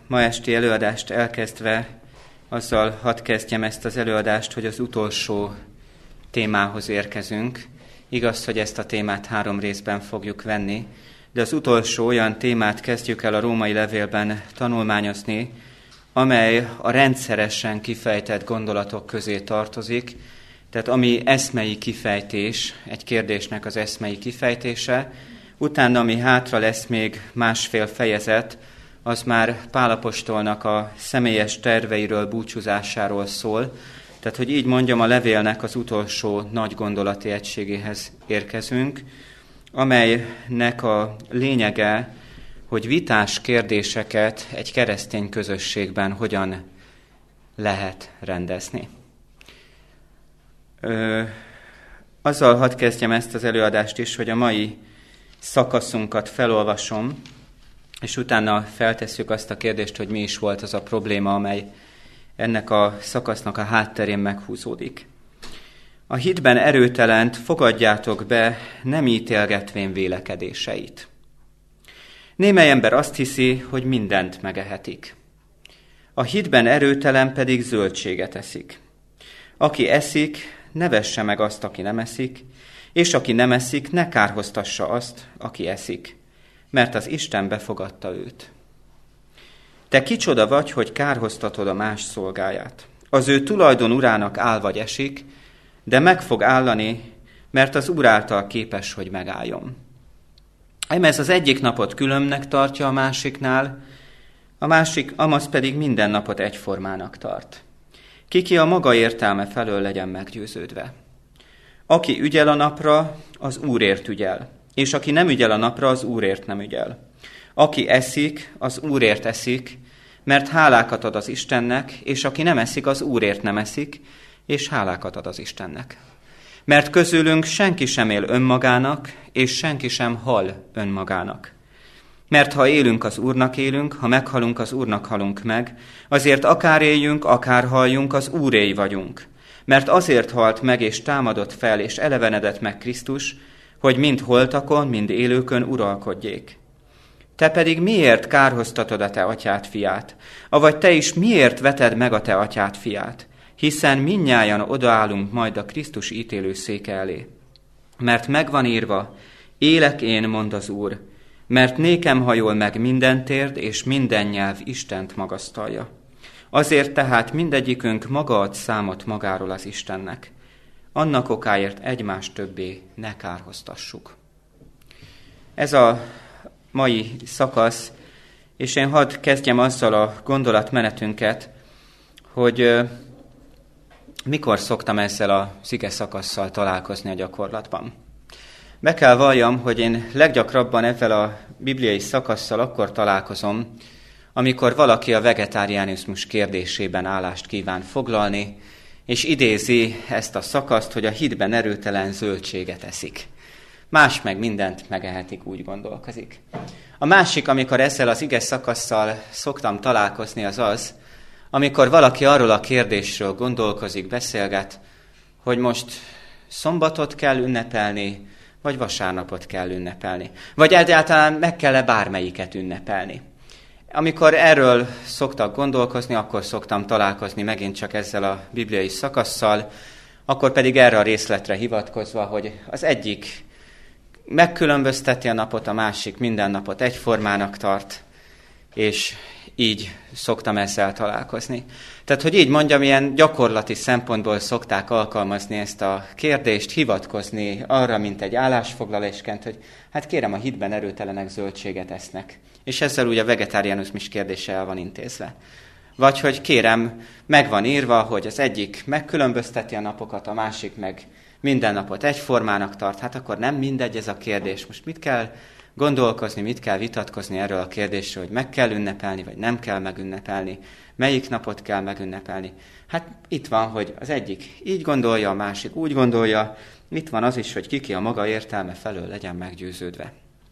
ma esti előadást elkezdve azzal hadd kezdjem ezt az előadást, hogy az utolsó témához érkezünk. Igaz, hogy ezt a témát 3 részben fogjuk venni, de az utolsó olyan témát kezdjük el a római levélben tanulmányozni, amely a rendszeresen kifejtett gondolatok közé tartozik, tehát ami eszmei kifejtés, egy kérdésnek az eszmei kifejtése, utána, ami hátra lesz még 1,5 fejezet, az már Pál apostolnak a személyes terveiről, búcsúzásáról szól. Tehát, hogy így mondjam, a levélnek az utolsó nagy gondolati egységéhez érkezünk, amelynek a lényege, hogy vitás kérdéseket egy keresztény közösségben hogyan lehet rendezni. Azzal hadd kezdjem ezt az előadást is, hogy a mai szakaszunkat felolvasom, és utána feltesszük azt a kérdést, hogy mi is volt az a probléma, amely ennek a szakasznak a hátterén meghúzódik. A hitben erőtelent fogadjátok be, nem ítélgetvén vélekedéseit. Némely ember azt hiszi, hogy mindent megehetik. A hitben erőtelen pedig zöldséget eszik. Aki eszik, ne vesse meg azt, aki nem eszik, és aki nem eszik, ne kárhoztassa azt, aki eszik, mert az Isten befogadta őt. Te kicsoda vagy, hogy kárhoztatod a más szolgáját. Az ő tulajdon urának áll vagy esik, de meg fog állani, mert az Úr által képes, hogy megálljon. Ez az egyik napot különbnek tartja a másiknál, a másik amaz pedig minden napot egyformának tart. Ki a maga értelme felől legyen meggyőződve. Aki ügyel a napra, az Úrért ügyel, és aki nem ügyel a napra, az Úrért nem ügyel. Aki eszik, az Úrért eszik, mert hálákat ad az Istennek, és aki nem eszik, az Úrért nem eszik, és hálákat ad az Istennek. Mert közülünk senki sem él önmagának, és senki sem hal önmagának. Mert ha élünk, az Úrnak élünk, ha meghalunk, az Úrnak halunk meg, azért akár éljünk, akár halljunk, az Úréi vagyunk. Mert azért halt meg, és támadott fel, és elevenedett meg Krisztus, hogy mind holtakon, mind élőkön uralkodjék. Te pedig miért kárhoztatod a te atyád fiát? Avagy te is miért veted meg a te atyád fiát? Hiszen mindnyájan odaállunk majd a Krisztus ítélőszéke elé. Mert megvan írva, élek én, mond az Úr, mert nékem hajol meg minden térd, és minden nyelv Istent magasztalja. Azért tehát mindegyikünk maga ad számot magáról az Istennek. Annak okáért egymást többé ne kárhoztassuk. Ez a mai szakasz, és én hadd kezdjem azzal a gondolatmenetünket, hogy mikor szoktam ezzel a ige szakasszal találkozni a gyakorlatban. Be kell valljam, hogy én leggyakrabban ezzel a bibliai szakasszal akkor találkozom, amikor valaki a vegetáriánizmus kérdésében állást kíván foglalni, és idézi ezt a szakaszt, hogy a hitben erőtelen zöldséget eszik. Más meg mindent megehetik, úgy gondolkozik. A másik, amikor ezzel az ige szakasszal szoktam találkozni, az az, amikor valaki arról a kérdésről gondolkozik, beszélget, hogy most szombatot kell ünnepelni, vagy vasárnapot kell ünnepelni. Vagy egyáltalán meg kell-e bármelyiket ünnepelni. Amikor erről szoktak gondolkozni, akkor szoktam találkozni megint csak ezzel a bibliai szakasszal, akkor pedig erre a részletre hivatkozva, hogy az egyik megkülönbözteti a napot, a másik minden napot egyformának tart, és így szoktam ezzel találkozni. Tehát, hogy így mondjam, ilyen gyakorlati szempontból szokták alkalmazni ezt a kérdést, hivatkozni arra, mint egy állásfoglalásként, hogy hát kérem, a hitben erőtelenek zöldséget esznek. És ezzel úgy a vegetáriánizmus kérdése el van intézve. Vagy, hogy kérem, meg van írva, hogy az egyik megkülönbözteti a napokat, a másik meg minden napot egyformának tart. Hát akkor nem mindegy ez a kérdés. Most mit kell gondolkozni, mit kell vitatkozni erről a kérdésről, hogy meg kell ünnepelni, vagy nem kell megünnepelni, melyik napot kell megünnepelni. Hát itt van, hogy az egyik így gondolja, a másik úgy gondolja, itt van az is, hogy ki a maga értelme felől legyen meggyőződve.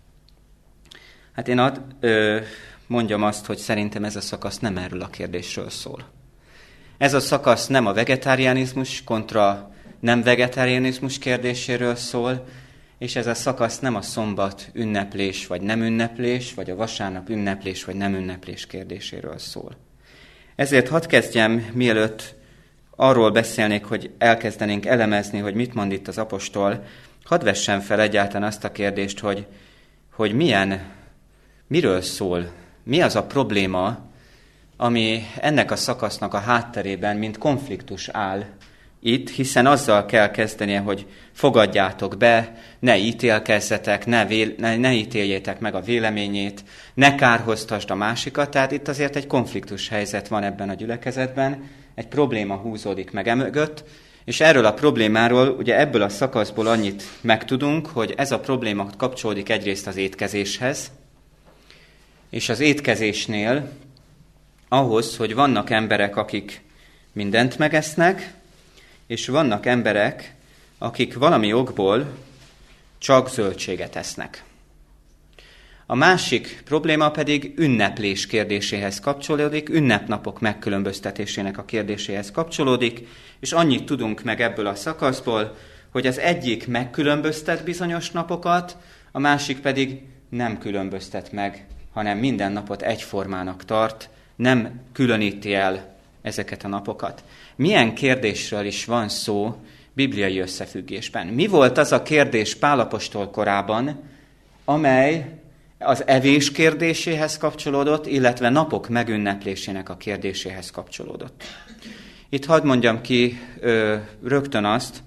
Hát én mondjam azt, hogy szerintem ez a szakasz nem erről a kérdésről szól. Ez a szakasz nem a vegetáriánizmus kontra nem vegetáriánizmus kérdéséről szól, és ez a szakasz nem a szombat ünneplés vagy nem ünneplés, vagy a vasárnap ünneplés vagy nem ünneplés kérdéséről szól. Ezért hadd kezdjem, mielőtt arról beszélnék, hogy elkezdenénk elemezni, hogy mit mond itt az apostol, hadd vessen fel egyáltalán azt a kérdést, hogy miről szól, mi az a probléma, ami ennek a szakasznak a hátterében, mint konfliktus áll itt, hiszen azzal kell kezdenie, hogy fogadjátok be, ne ítélkezzetek, ne ítéljétek meg a véleményét, ne kárhoztasd a másikat, tehát itt azért egy konfliktus helyzet van ebben a gyülekezetben, egy probléma húzódik meg emögött, és erről a problémáról, ugye ebből a szakaszból annyit megtudunk, hogy ez a probléma kapcsolódik egyrészt az étkezéshez, és az étkezésnél ahhoz, hogy vannak emberek, akik mindent megesznek, és vannak emberek, akik valami okból csak zöldséget esznek. A másik probléma pedig ünneplés kérdéséhez kapcsolódik, ünnepnapok megkülönböztetésének a kérdéséhez kapcsolódik, és annyit tudunk meg ebből a szakaszból, hogy az egyik megkülönböztet bizonyos napokat, a másik pedig nem különböztet meg, hanem minden napot egyformának tart, nem különíti el ezeket a napokat. Milyen kérdésről is van szó bibliai összefüggésben? Mi volt az a kérdés Pál apostol korában, amely az evés kérdéséhez kapcsolódott, illetve napok megünneplésének a kérdéséhez kapcsolódott? Itt hadd mondjam ki rögtön azt,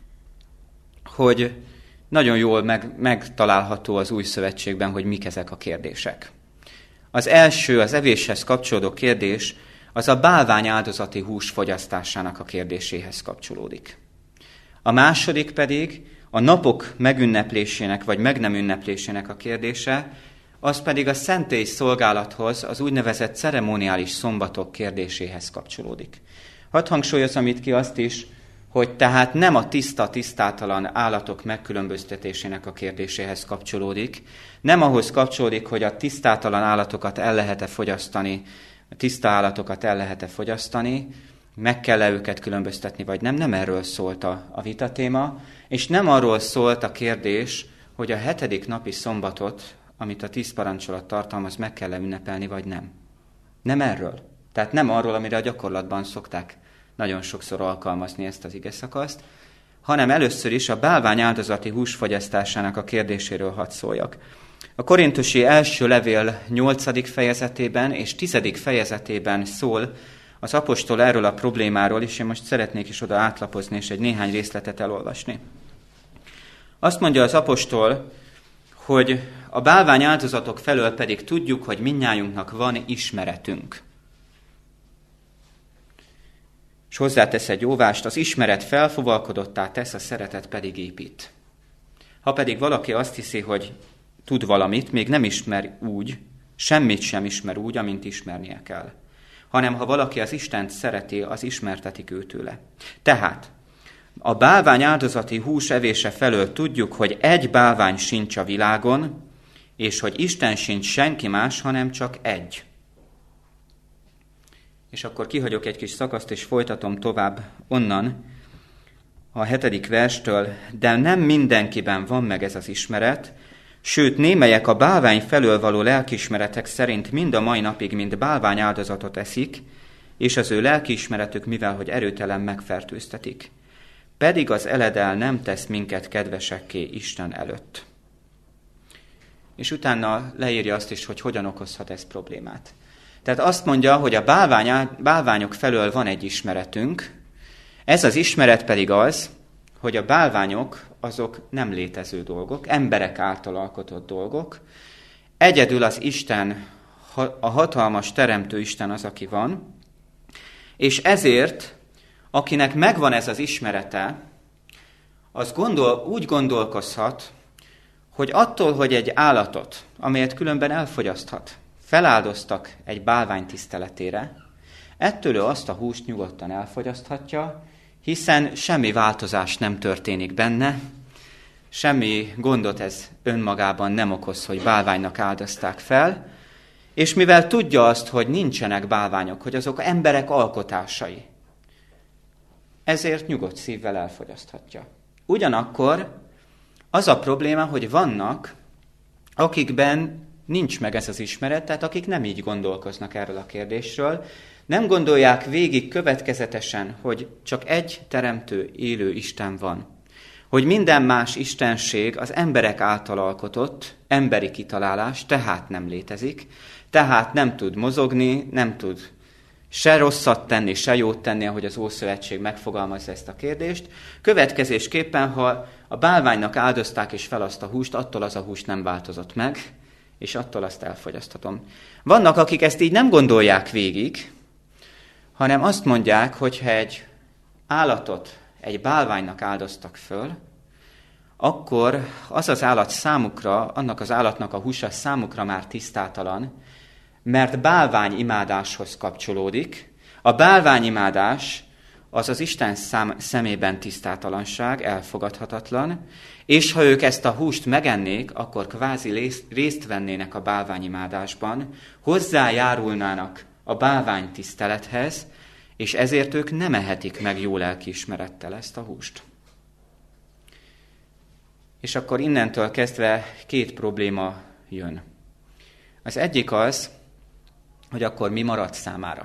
hogy nagyon jól megtalálható az Új Szövetségben, hogy mik ezek a kérdések. Az első, az evéshez kapcsolódó kérdés, az a bálvány áldozati hús fogyasztásának a kérdéséhez kapcsolódik. A második pedig a napok megünneplésének vagy meg nem ünneplésének a kérdése, az pedig a szentély szolgálathoz, az úgynevezett ceremoniális szombatok kérdéséhez kapcsolódik. Hadd hangsúlyozom itt ki azt is, hogy tehát nem a tiszta-tisztátalan állatok megkülönböztetésének a kérdéséhez kapcsolódik, nem ahhoz kapcsolódik, hogy a tisztátalan állatokat el lehet-e fogyasztani, a tiszta állatokat el lehet-e fogyasztani, meg kell-e őket különböztetni, vagy nem. Nem erről szólt a vitatéma, és nem arról szólt a kérdés, hogy a 7. napi szombatot, amit a 10 parancsolat tartalmaz, meg kell-e ünnepelni, vagy nem. Nem erről. Tehát nem arról, amire a gyakorlatban szokták nagyon sokszor alkalmazni ezt az igeszakaszt, hanem először is a bálvány áldozati húsfogyasztásának a kérdéséről hadd szóljak. A korintusi első levél 8. fejezetében és 10. fejezetében szól az apostol erről a problémáról, és én most szeretnék is oda átlapozni, és egy néhány részletet elolvasni. Azt mondja az apostol, hogy a bálvány áldozatok felől pedig tudjuk, hogy mindnyájunknak van ismeretünk. És hozzátesz egy óvást, az ismeret felfogalkodottá tesz, a szeretet pedig épít. Ha pedig valaki azt hiszi, hogy tud valamit, még nem ismer úgy, semmit sem ismer úgy, amint ismernie kell. Hanem ha valaki az Istent szereti, az ismertetik ő tőle. Tehát a bálvány áldozati hús evése felől tudjuk, hogy egy bálvány sincs a világon, és hogy Isten sincs senki más, hanem csak egy. És akkor kihagyok egy kis szakaszt, és folytatom tovább onnan, a 7. verstől, de nem mindenkiben van meg ez az ismeret, sőt, némelyek a bálvány felől való lelkiismeretek szerint mind a mai napig, mint bálvány áldozatot eszik, és az ő lelkiismeretük, mivel hogy erőtelen, megfertőztetik. Pedig az eledel nem tesz minket kedvesekké Isten előtt. És utána leírja azt is, hogy hogyan okozhat ez problémát. Tehát azt mondja, hogy a bálványok felől van egy ismeretünk, ez az ismeret pedig az, hogy a bálványok azok nem létező dolgok, emberek által alkotott dolgok. Egyedül az Isten, a hatalmas teremtő Isten az, aki van, és ezért, akinek megvan ez az ismerete, az úgy gondolkozhat, hogy attól, hogy egy állatot, amelyet különben elfogyaszthat, feláldoztak egy bálvány tiszteletére, ettől ő azt a húst nyugodtan elfogyaszthatja, hiszen semmi változás nem történik benne, semmi gondot ez önmagában nem okoz, hogy bálványnak áldozták fel, és mivel tudja azt, hogy nincsenek bálványok, hogy azok emberek alkotásai, ezért nyugodt szívvel elfogyaszthatja. Ugyanakkor Az a probléma, hogy vannak, akikben nincs meg ez az ismeret, tehát akik nem így gondolkoznak erről a kérdésről, nem gondolják végig következetesen, hogy csak egy teremtő, élő Isten van. Hogy minden más istenség az emberek által alkotott, emberi kitalálás, tehát nem létezik, tehát nem tud mozogni, nem tud se rosszat tenni, se jót tenni, ahogy az Ószövetség megfogalmazza ezt a kérdést. Következésképpen, ha a bálványnak áldozták és fel azt a húst, attól az a hús nem változott meg, és attól azt elfogyaszthatom. Vannak, akik ezt így nem gondolják végig, hanem azt mondják, hogy ha egy állatot egy bálványnak áldoztak föl, akkor az az állat számukra, annak az állatnak a húsa számukra már tisztátalan, mert bálványimádáshoz kapcsolódik. A bálványimádás az az Isten szemében tisztátalanság, elfogadhatatlan, és ha ők ezt a húst megennék, akkor kvázi részt vennének a bálványimádásban, hozzájárulnának a bálvány tisztelethez, és ezért ők nem ehetik meg jó lelkiismerettel ezt a húst. És akkor innentől kezdve két probléma jön. Az egyik az, hogy akkor mi marad számára.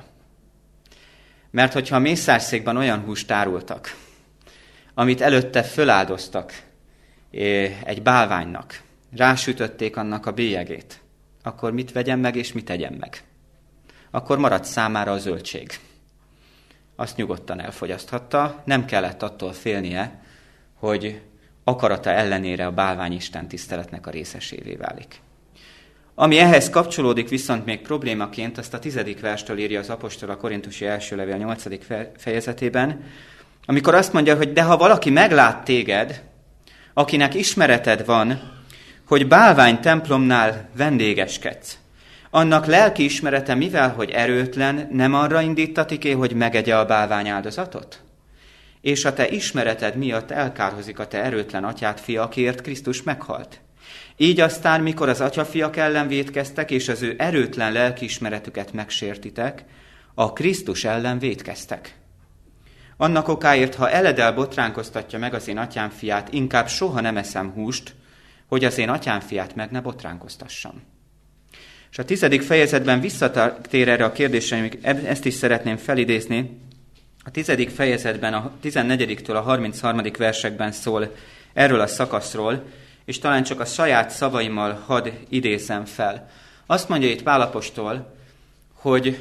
Mert hogyha a mészárszékban olyan húst árultak, amit előtte föláldoztak egy bálványnak, rásütötték annak a bélyegét, akkor mit vegyen meg és mit tegyen meg? Akkor maradt számára a zöldség. Azt nyugodtan elfogyaszthatta, nem kellett attól félnie, hogy akarata ellenére a bálvány Isten tiszteletnek a részesévé válik. Ami ehhez kapcsolódik viszont még problémaként, azt a 10. verstől írja az apostol a Korintusi első levél 8. fejezetében, amikor azt mondja, hogy de ha valaki meglát téged, akinek ismereted van, hogy bálvány templomnál vendégeskedsz, annak lelki ismerete, mivel hogy erőtlen, nem arra indítatik-e, hogy megegye a bálvány áldozatot? És a te ismereted miatt elkárhozik a te erőtlen atyád fia, akiért Krisztus meghalt. Így aztán, mikor az atyafiak ellen vétkeztek, és az ő erőtlen lelkiismeretüket megsértitek, a Krisztus ellen vétkeztek. Annak okáért, ha eledel botránkoztatja meg az én atyám fiát, inkább soha nem eszem húst, hogy az én atyám fiát meg ne botránkoztassam. És a 10. fejezetben visszatér erre a kérdésre, ezt is szeretném felidézni. A 10. fejezetben a 14-től a 33. versekben szól erről a szakaszról, és talán csak a saját szavaimmal hadd idézem fel. Azt mondja itt Pál apostol, hogy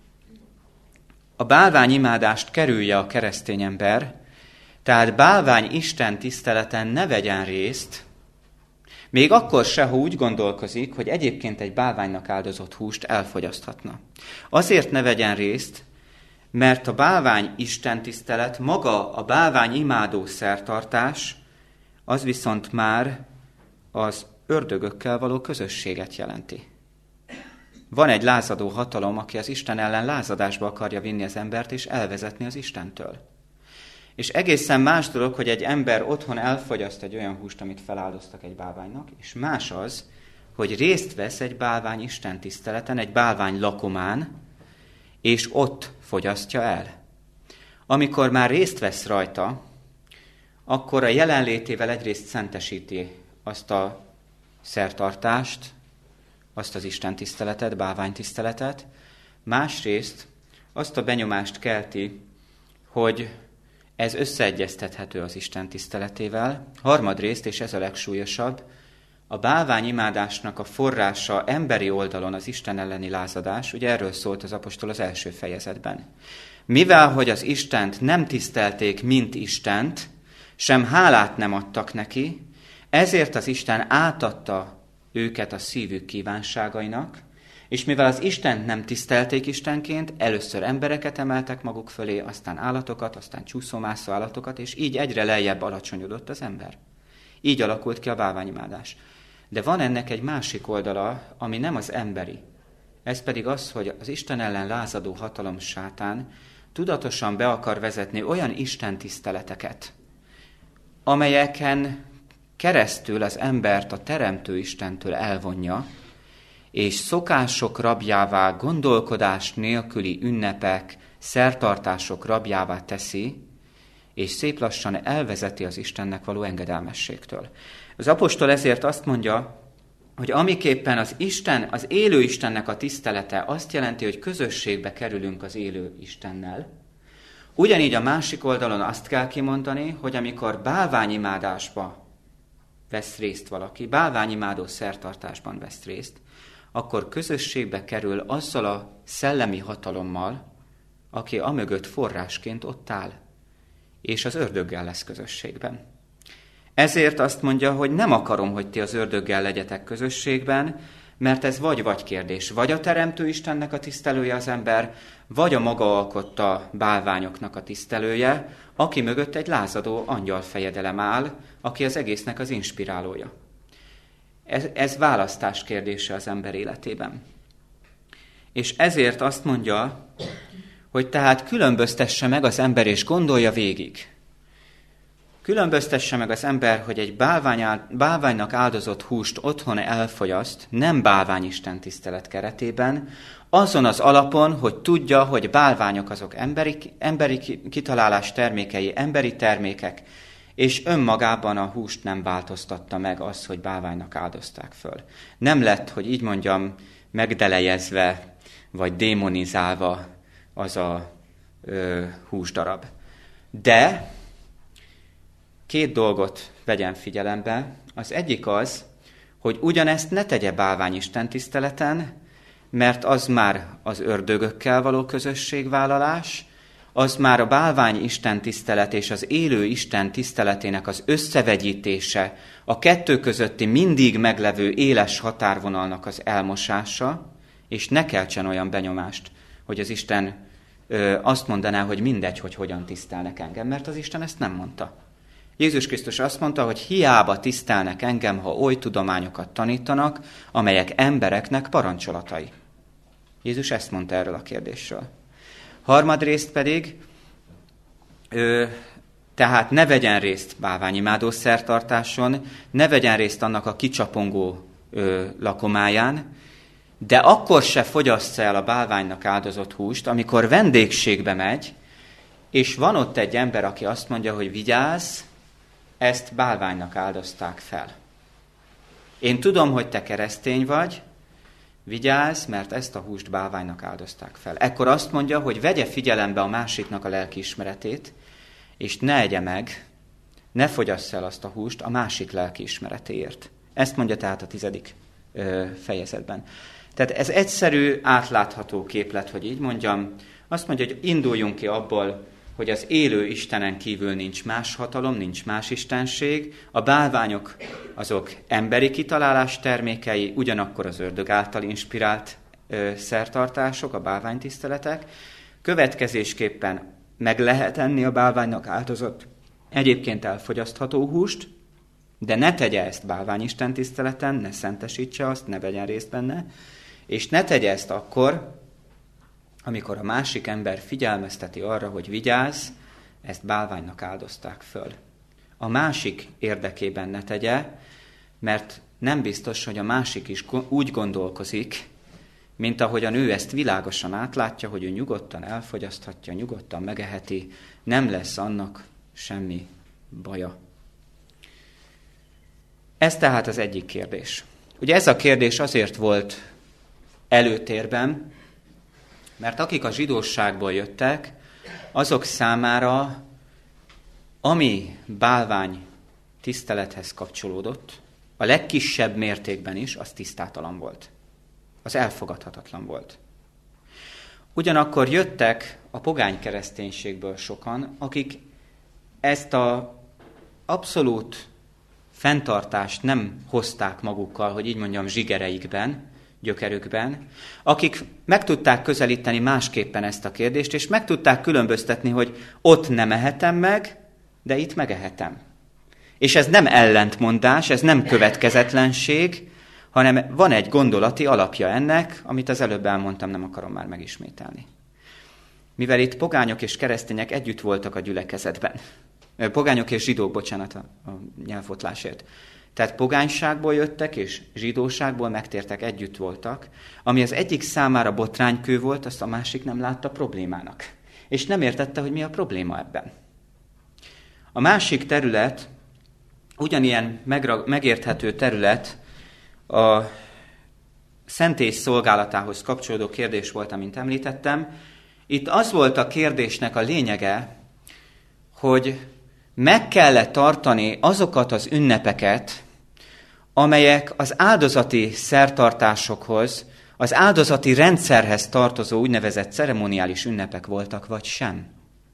a bálványimádást kerülje a keresztény ember, tehát bálvány Isten tiszteleten ne vegyen részt, még akkor se, ha úgy gondolkozik, hogy egyébként egy bálványnak áldozott húst elfogyaszthatna. Azért ne vegyen részt, mert a bálvány Isten tisztelet, maga a bálvány imádó szertartás, az viszont már az ördögökkel való közösséget jelenti. Van egy lázadó hatalom, aki az Isten ellen lázadásba akarja vinni az embert, és elvezetni az Istentől. És egészen más dolog, hogy egy ember otthon elfogyaszt egy olyan húst, amit feláldoztak egy bálványnak, és más az, hogy részt vesz egy bálvány Isten tiszteleten, egy bálvány lakomán, és ott fogyasztja el. Amikor már részt vesz rajta, akkor a jelenlétével egyrészt szentesíti azt a szertartást, azt az Isten tiszteletet, bálvány tiszteletet, másrészt azt a benyomást kelti, hogy ez összeegyeztethető az Isten tiszteletével. Harmadrészt, és ez a legsúlyosabb, a bálványimádásnak a forrása emberi oldalon az Isten elleni lázadás, ugye erről szólt az apostol az első fejezetben. Mivel, hogy az Istent nem tisztelték, mint Istent, sem hálát nem adtak neki, ezért az Isten átadta őket a szívük kívánságainak, és mivel az Istent nem tisztelték Istenként, először embereket emeltek maguk fölé, aztán állatokat, aztán csúszómászó állatokat, és így egyre lejjebb alacsonyodott az ember. Így alakult ki a bálványimádás. De van ennek egy másik oldala, ami nem az emberi. Ez pedig az, hogy az Isten ellen lázadó hatalom sátán tudatosan be akar vezetni olyan Isten tiszteleteket, amelyeken keresztül az embert a teremtő Istentől elvonja, és szokások rabjává, gondolkodás nélküli ünnepek, szertartások rabjává teszi, és szép lassan elvezeti az Istennek való engedelmességtől. Az apostol ezért azt mondja, hogy amiképpen az Isten, az élő Istennek a tisztelete azt jelenti, hogy közösségbe kerülünk az élő Istennel, ugyanígy a másik oldalon azt kell kimondani, hogy amikor bálványimádásba vesz részt valaki, bálványimádó szertartásban vesz részt, akkor közösségbe kerül azzal a szellemi hatalommal, aki amögött forrásként ott áll, és az ördöggel lesz közösségben. Ezért azt mondja, hogy nem akarom, hogy ti az ördöggel legyetek közösségben, mert ez vagy-vagy kérdés. Vagy a Teremtő Istennek a tisztelője az ember, vagy a maga alkotta bálványoknak a tisztelője, aki mögött egy lázadó angyalfejedelem áll, aki az egésznek az inspirálója. Ez választás kérdése az ember életében. És ezért azt mondja, hogy tehát különböztesse meg az ember és gondolja végig. Különböztesse meg az ember, hogy egy bálványnak áldozott húst otthon elfogyaszt, nem bálványisten tisztelet keretében, azon az alapon, hogy tudja, hogy bálványok azok emberi kitalálás termékei, emberi termékek, és önmagában a húst nem változtatta meg az, hogy bálványnak áldozták föl. Nem lett, hogy így mondjam, megdelejezve, vagy démonizálva az a húsdarab. De két dolgot vegyen figyelembe. Az egyik az, hogy ugyanezt ne tegye bálványisten tiszteleten, mert az már az ördögökkel való közösségvállalás, az már a bálvány Isten tisztelet és az élő Isten tiszteletének az összevegyítése, a kettő közötti mindig meglevő éles határvonalnak az elmosása, és ne keltsen olyan benyomást, hogy az Isten azt mondaná, hogy mindegy, hogy hogyan tisztelnek engem, mert az Isten ezt nem mondta. Jézus Krisztus azt mondta, hogy hiába tisztelnek engem, ha oly tudományokat tanítanak, amelyek embereknek parancsolatai. Jézus ezt mondta erről a kérdésről. Harmadrészt pedig, tehát ne vegyen részt bálványimádó szertartáson, ne vegyen részt annak a kicsapongó lakomáján, de akkor se fogyassza el a bálványnak áldozott húst, amikor vendégségbe megy, és van ott egy ember, aki azt mondja, hogy vigyázz, ezt bálványnak áldozták fel. Én tudom, hogy te keresztény vagy, vigyázz, mert ezt a húst bálványnak áldozták fel. Ekkor azt mondja, hogy vegye figyelembe a másiknak a lelkiismeretét, és ne egye meg, ne fogyassza el azt a húst a másik lelkiismeretéért. Ezt mondja tehát a 10. fejezetben. Tehát ez egyszerű, átlátható képlet, hogy így mondjam. Azt mondja, hogy induljunk ki abból, hogy az élő Istenen kívül nincs más hatalom, nincs más istenség. A bálványok azok emberi kitalálás termékei, ugyanakkor az ördög által inspirált szertartások, a bálványtiszteletek. Következésképpen meg lehet enni a bálványnak áldozott, egyébként elfogyasztható húst, de ne tegye ezt bálványisten tiszteleten, ne szentesítse azt, ne vegyen részt benne, és ne tegye ezt akkor, amikor a másik ember figyelmezteti arra, hogy vigyázz, ezt bálványnak áldozták föl. A másik érdekében ne tegye, mert nem biztos, hogy a másik is úgy gondolkozik, mint ahogyan ő ezt világosan átlátja, hogy ő nyugodtan elfogyaszthatja, nyugodtan megeheti, nem lesz annak semmi baja. Ez tehát az egyik kérdés. Ugye ez a kérdés azért volt előtérben, mert akik a zsidósságból jöttek, azok számára, ami bálvány tisztelethez kapcsolódott, a legkisebb mértékben is, az tisztátalan volt. Az elfogadhatatlan volt. Ugyanakkor jöttek a pogány kereszténységből sokan, akik ezt az abszolút fenntartást nem hozták magukkal, hogy így mondjam, zsigereikben, gyökerükben, akik meg tudták közelíteni másképpen ezt a kérdést, és meg tudták különböztetni, hogy ott nem ehetem meg, de itt megehetem. És ez nem ellentmondás, ez nem következetlenség, hanem van egy gondolati alapja ennek, amit az előbb elmondtam, nem akarom már megismételni. Mivel itt pogányok és keresztények együtt voltak a gyülekezetben, pogányok és zsidók, bocsánat a nyelvfotlásért. Tehát pogányságból jöttek, és zsidóságból megtértek, együtt voltak. Ami az egyik számára botránykő volt, azt a másik nem látta problémának. És nem értette, hogy mi a probléma ebben. A másik terület, ugyanilyen megérthető terület, a szentély szolgálatához kapcsolódó kérdés volt, amint említettem. Itt az volt a kérdésnek a lényege, hogy meg kell tartani azokat az ünnepeket, amelyek az áldozati szertartásokhoz, az áldozati rendszerhez tartozó úgynevezett ceremoniális ünnepek voltak, vagy sem.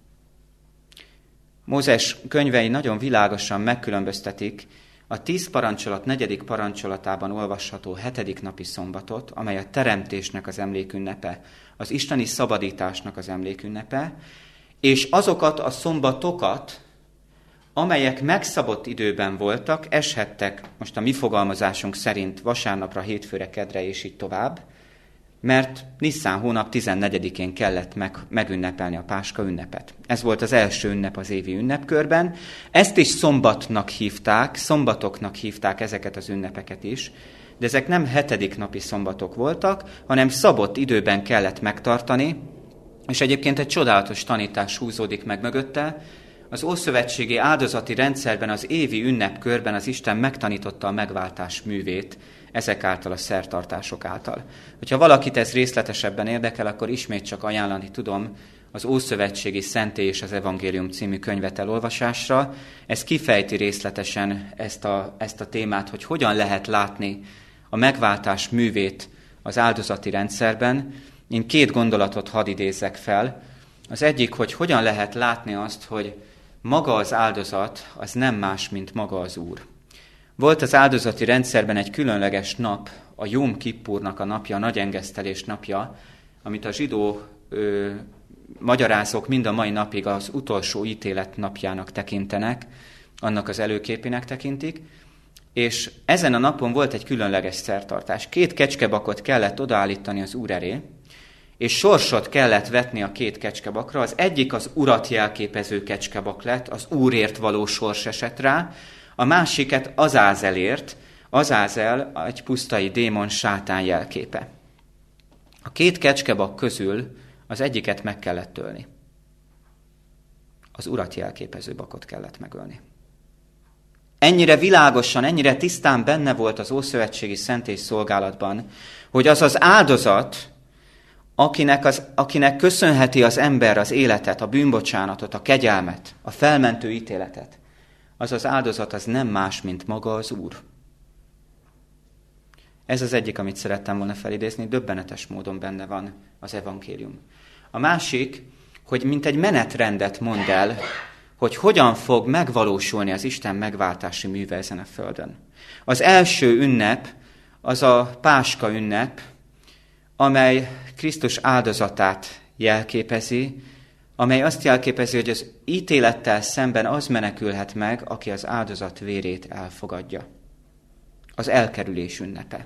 Mózes könyvei nagyon világosan megkülönböztetik a 10 parancsolat 4. parancsolatában olvasható 7. napi szombatot, amely a teremtésnek az emlékünnepe, az isteni szabadításnak az emlékünnepe, és azokat a szombatokat, amelyek megszabott időben voltak, eshettek, most a mi fogalmazásunk szerint vasárnapra, hétfőre, kedre és így tovább, mert Nisszán hónap 14-én kellett megünnepelni a Páska ünnepet. Ez volt az első ünnep az évi ünnepkörben. Ezt is szombatnak hívták, szombatoknak hívták ezeket az ünnepeket is, de ezek nem 7. napi szombatok voltak, hanem szabott időben kellett megtartani, és egyébként egy csodálatos tanítás húzódik meg mögötte. Az ószövetségi áldozati rendszerben, az évi ünnepkörben az Isten megtanította a megváltás művét ezek által, a szertartások által. Hogyha valakit ez részletesebben érdekel, akkor ismét csak ajánlani tudom az Ószövetségi Szentély és az Evangélium című könyvet elolvasásra. Ez kifejti részletesen ezt a témát, hogy hogyan lehet látni a megváltás művét az áldozati rendszerben. Én 2 gondolatot hadd idézzek fel. Az egyik, hogy hogyan lehet látni azt, hogy maga az áldozat az nem más, mint maga az Úr. Volt az áldozati rendszerben egy különleges nap, a Jom Kippurnak a napja, a nagyengesztelés napja, amit a zsidó magyarázók mind a mai napig az utolsó ítélet napjának tekintenek, annak az előképének tekintik, és ezen a napon volt egy különleges szertartás. 2 kecskebakot kellett odaállítani az Úr elé, és sorsot kellett vetni a 2 kecskebakra. Az egyik az Urat jelképező kecskebak lett, az Úrért való sors esett rá, a másiket Azázelért, Azázel egy pusztai démon, sátán jelképe. A 2 kecskebak közül az egyiket meg kellett ölni. Az Urat jelképező bakot kellett megölni. Ennyire világosan, ennyire tisztán benne volt az ószövetségi szentély szolgálatban, hogy az az áldozat, akinek köszönheti az ember az életet, a bűnbocsánatot, a kegyelmet, a felmentő ítéletet, az az áldozat az nem más, mint maga az Úr. Ez az egyik, amit szerettem volna felidézni, döbbenetes módon benne van az evangélium. A másik, hogy mint egy menetrendet mond el, hogy hogyan fog megvalósulni az Isten megváltási műve ezen a földön. Az első ünnep, az a Páska ünnep, amely Krisztus áldozatát jelképezi, amely azt jelképezi, hogy az ítélettel szemben az menekülhet meg, aki az áldozat vérét elfogadja. Az elkerülés ünnepe.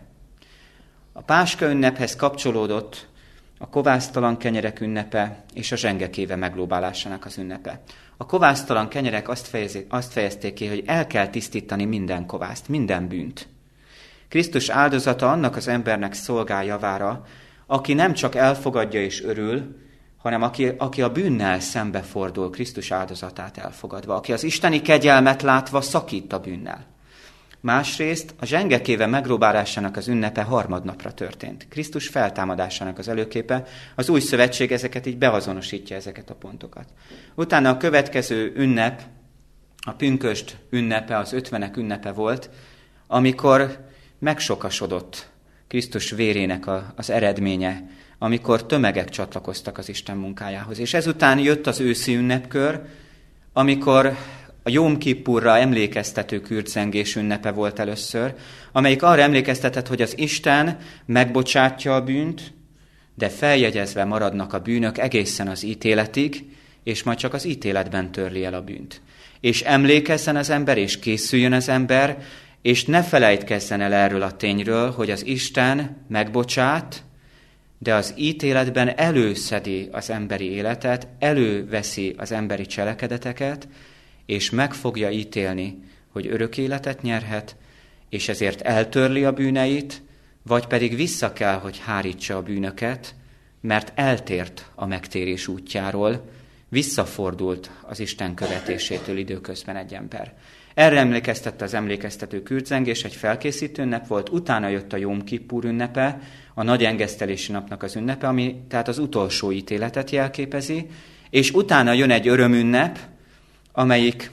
A Páska ünnephez kapcsolódott a kovásztalan kenyerek ünnepe és a zsengekéve meglóbálásának az ünnepe. A kovásztalan kenyerek azt fejezték ki, hogy el kell tisztítani minden kovászt, minden bűnt. Krisztus áldozata annak az embernek szolgál javára, aki nem csak elfogadja és örül, hanem aki a bűnnel szembefordul Krisztus áldozatát elfogadva, aki az isteni kegyelmet látva szakít a bűnnel. Másrészt a zsengekéve megróbálásának az ünnepe harmadnapra történt. Krisztus feltámadásának az előképe, az új szövetség ezeket így beazonosítja, ezeket a pontokat. Utána a következő ünnep, a pünkösd ünnepe, az 50-ek ünnepe volt, amikor megsokasodott Krisztus vérének az eredménye, amikor tömegek csatlakoztak az Isten munkájához. És ezután jött az őszi ünnepkör, amikor a Jom Kippurra emlékeztető kürtzengés ünnepe volt először, amelyik arra emlékeztetett, hogy az Isten megbocsátja a bűnt, de feljegyezve maradnak a bűnök egészen az ítéletig, és majd csak az ítéletben törli el a bűnt. És emlékezzen az ember, és készüljön az ember, és ne felejtkezzen el erről a tényről, hogy az Isten megbocsát, de az ítéletben előszedi az emberi életet, előveszi az emberi cselekedeteket, és meg fogja ítélni, hogy örök életet nyerhet, és ezért eltörli a bűneit, vagy pedig vissza kell, hogy hárítsa a bűnöket, mert eltért a megtérés útjáról, visszafordult az Isten követésétől időközben egy ember. Erre emlékeztette az emlékeztető kürtzengés, egy felkészítő ünnep volt, utána jött a Jóm Kippur ünnepe, a nagy engesztelési napnak az ünnepe, ami tehát az utolsó ítéletet jelképezi, és utána jön egy örömünnep, amelyik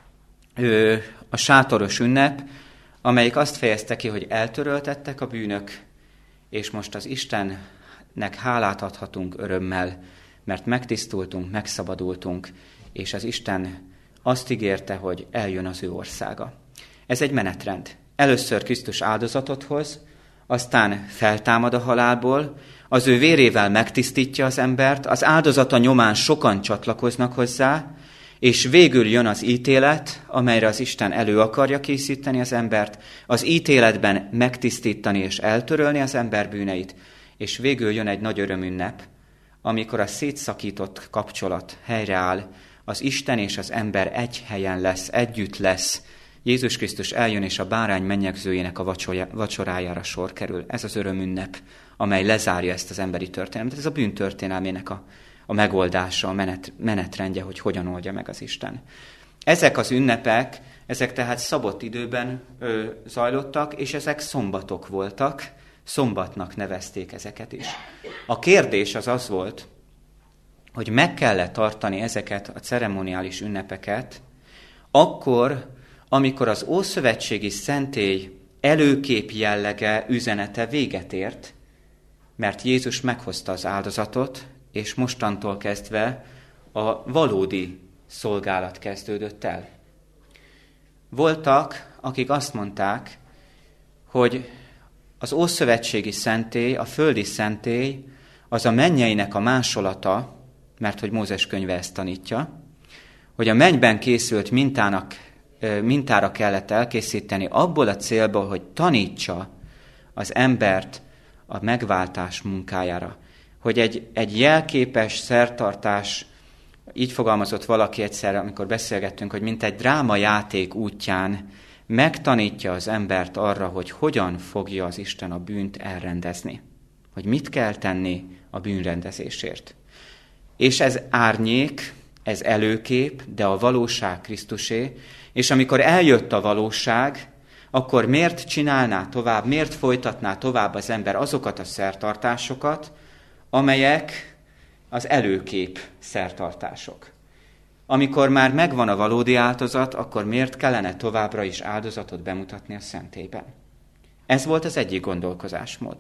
a sátoros ünnep, amelyik azt fejezte ki, hogy eltöröltettek a bűnök, és most az Istennek hálát adhatunk örömmel, mert megtisztultunk, megszabadultunk, és az Isten azt ígérte, hogy eljön az ő országa. Ez egy menetrend. Először Krisztus áldozatot hoz, aztán feltámad a halálból, az ő vérével megtisztítja az embert, az áldozata nyomán sokan csatlakoznak hozzá, és végül jön az ítélet, amelyre az Isten elő akarja készíteni az embert, az ítéletben megtisztítani és eltörölni az ember bűneit, és végül jön egy nagy örömünnep, amikor a szétszakított kapcsolat helyreáll, az Isten és az ember egy helyen lesz, együtt lesz. Jézus Krisztus eljön, és a bárány mennyegzőjének a vacsorájára sor kerül. Ez az örömünnep, amely lezárja ezt az emberi történelmet. Ez a bűntörténelmének a megoldása, a menetrendje, hogy hogyan oldja meg az Isten. Ezek az ünnepek, ezek tehát szabott időben zajlottak, és ezek szombatok voltak, szombatnak nevezték ezeket is. A kérdés az volt, hogy meg kellett tartani ezeket a ceremoniális ünnepeket, akkor, amikor az ószövetségi szentély előkép jellege, üzenete véget ért, mert Jézus meghozta az áldozatot, és mostantól kezdve a valódi szolgálat kezdődött el. Voltak, akik azt mondták, hogy az ószövetségi szentély, a földi szentély, az a mennyeinek a másolata, mert hogy Mózes könyve ezt tanítja, hogy a mennyben készült mintára kellett elkészíteni abból a célból, hogy tanítsa az embert a megváltás munkájára. Hogy egy jelképes szertartás, így fogalmazott valaki egyszer, amikor beszélgettünk, hogy mint egy drámajáték útján megtanítja az embert arra, hogy hogyan fogja az Isten a bűnt elrendezni. Hogy mit kell tenni a bűnrendezésért. És ez árnyék, ez előkép, de a valóság Krisztusé, és amikor eljött a valóság, akkor miért csinálná tovább, miért folytatná tovább az ember azokat a szertartásokat, amelyek az előkép szertartások. Amikor már megvan a valódi áldozat, akkor miért kellene továbbra is áldozatot bemutatni a szentélyben? Ez volt az egyik gondolkozásmód.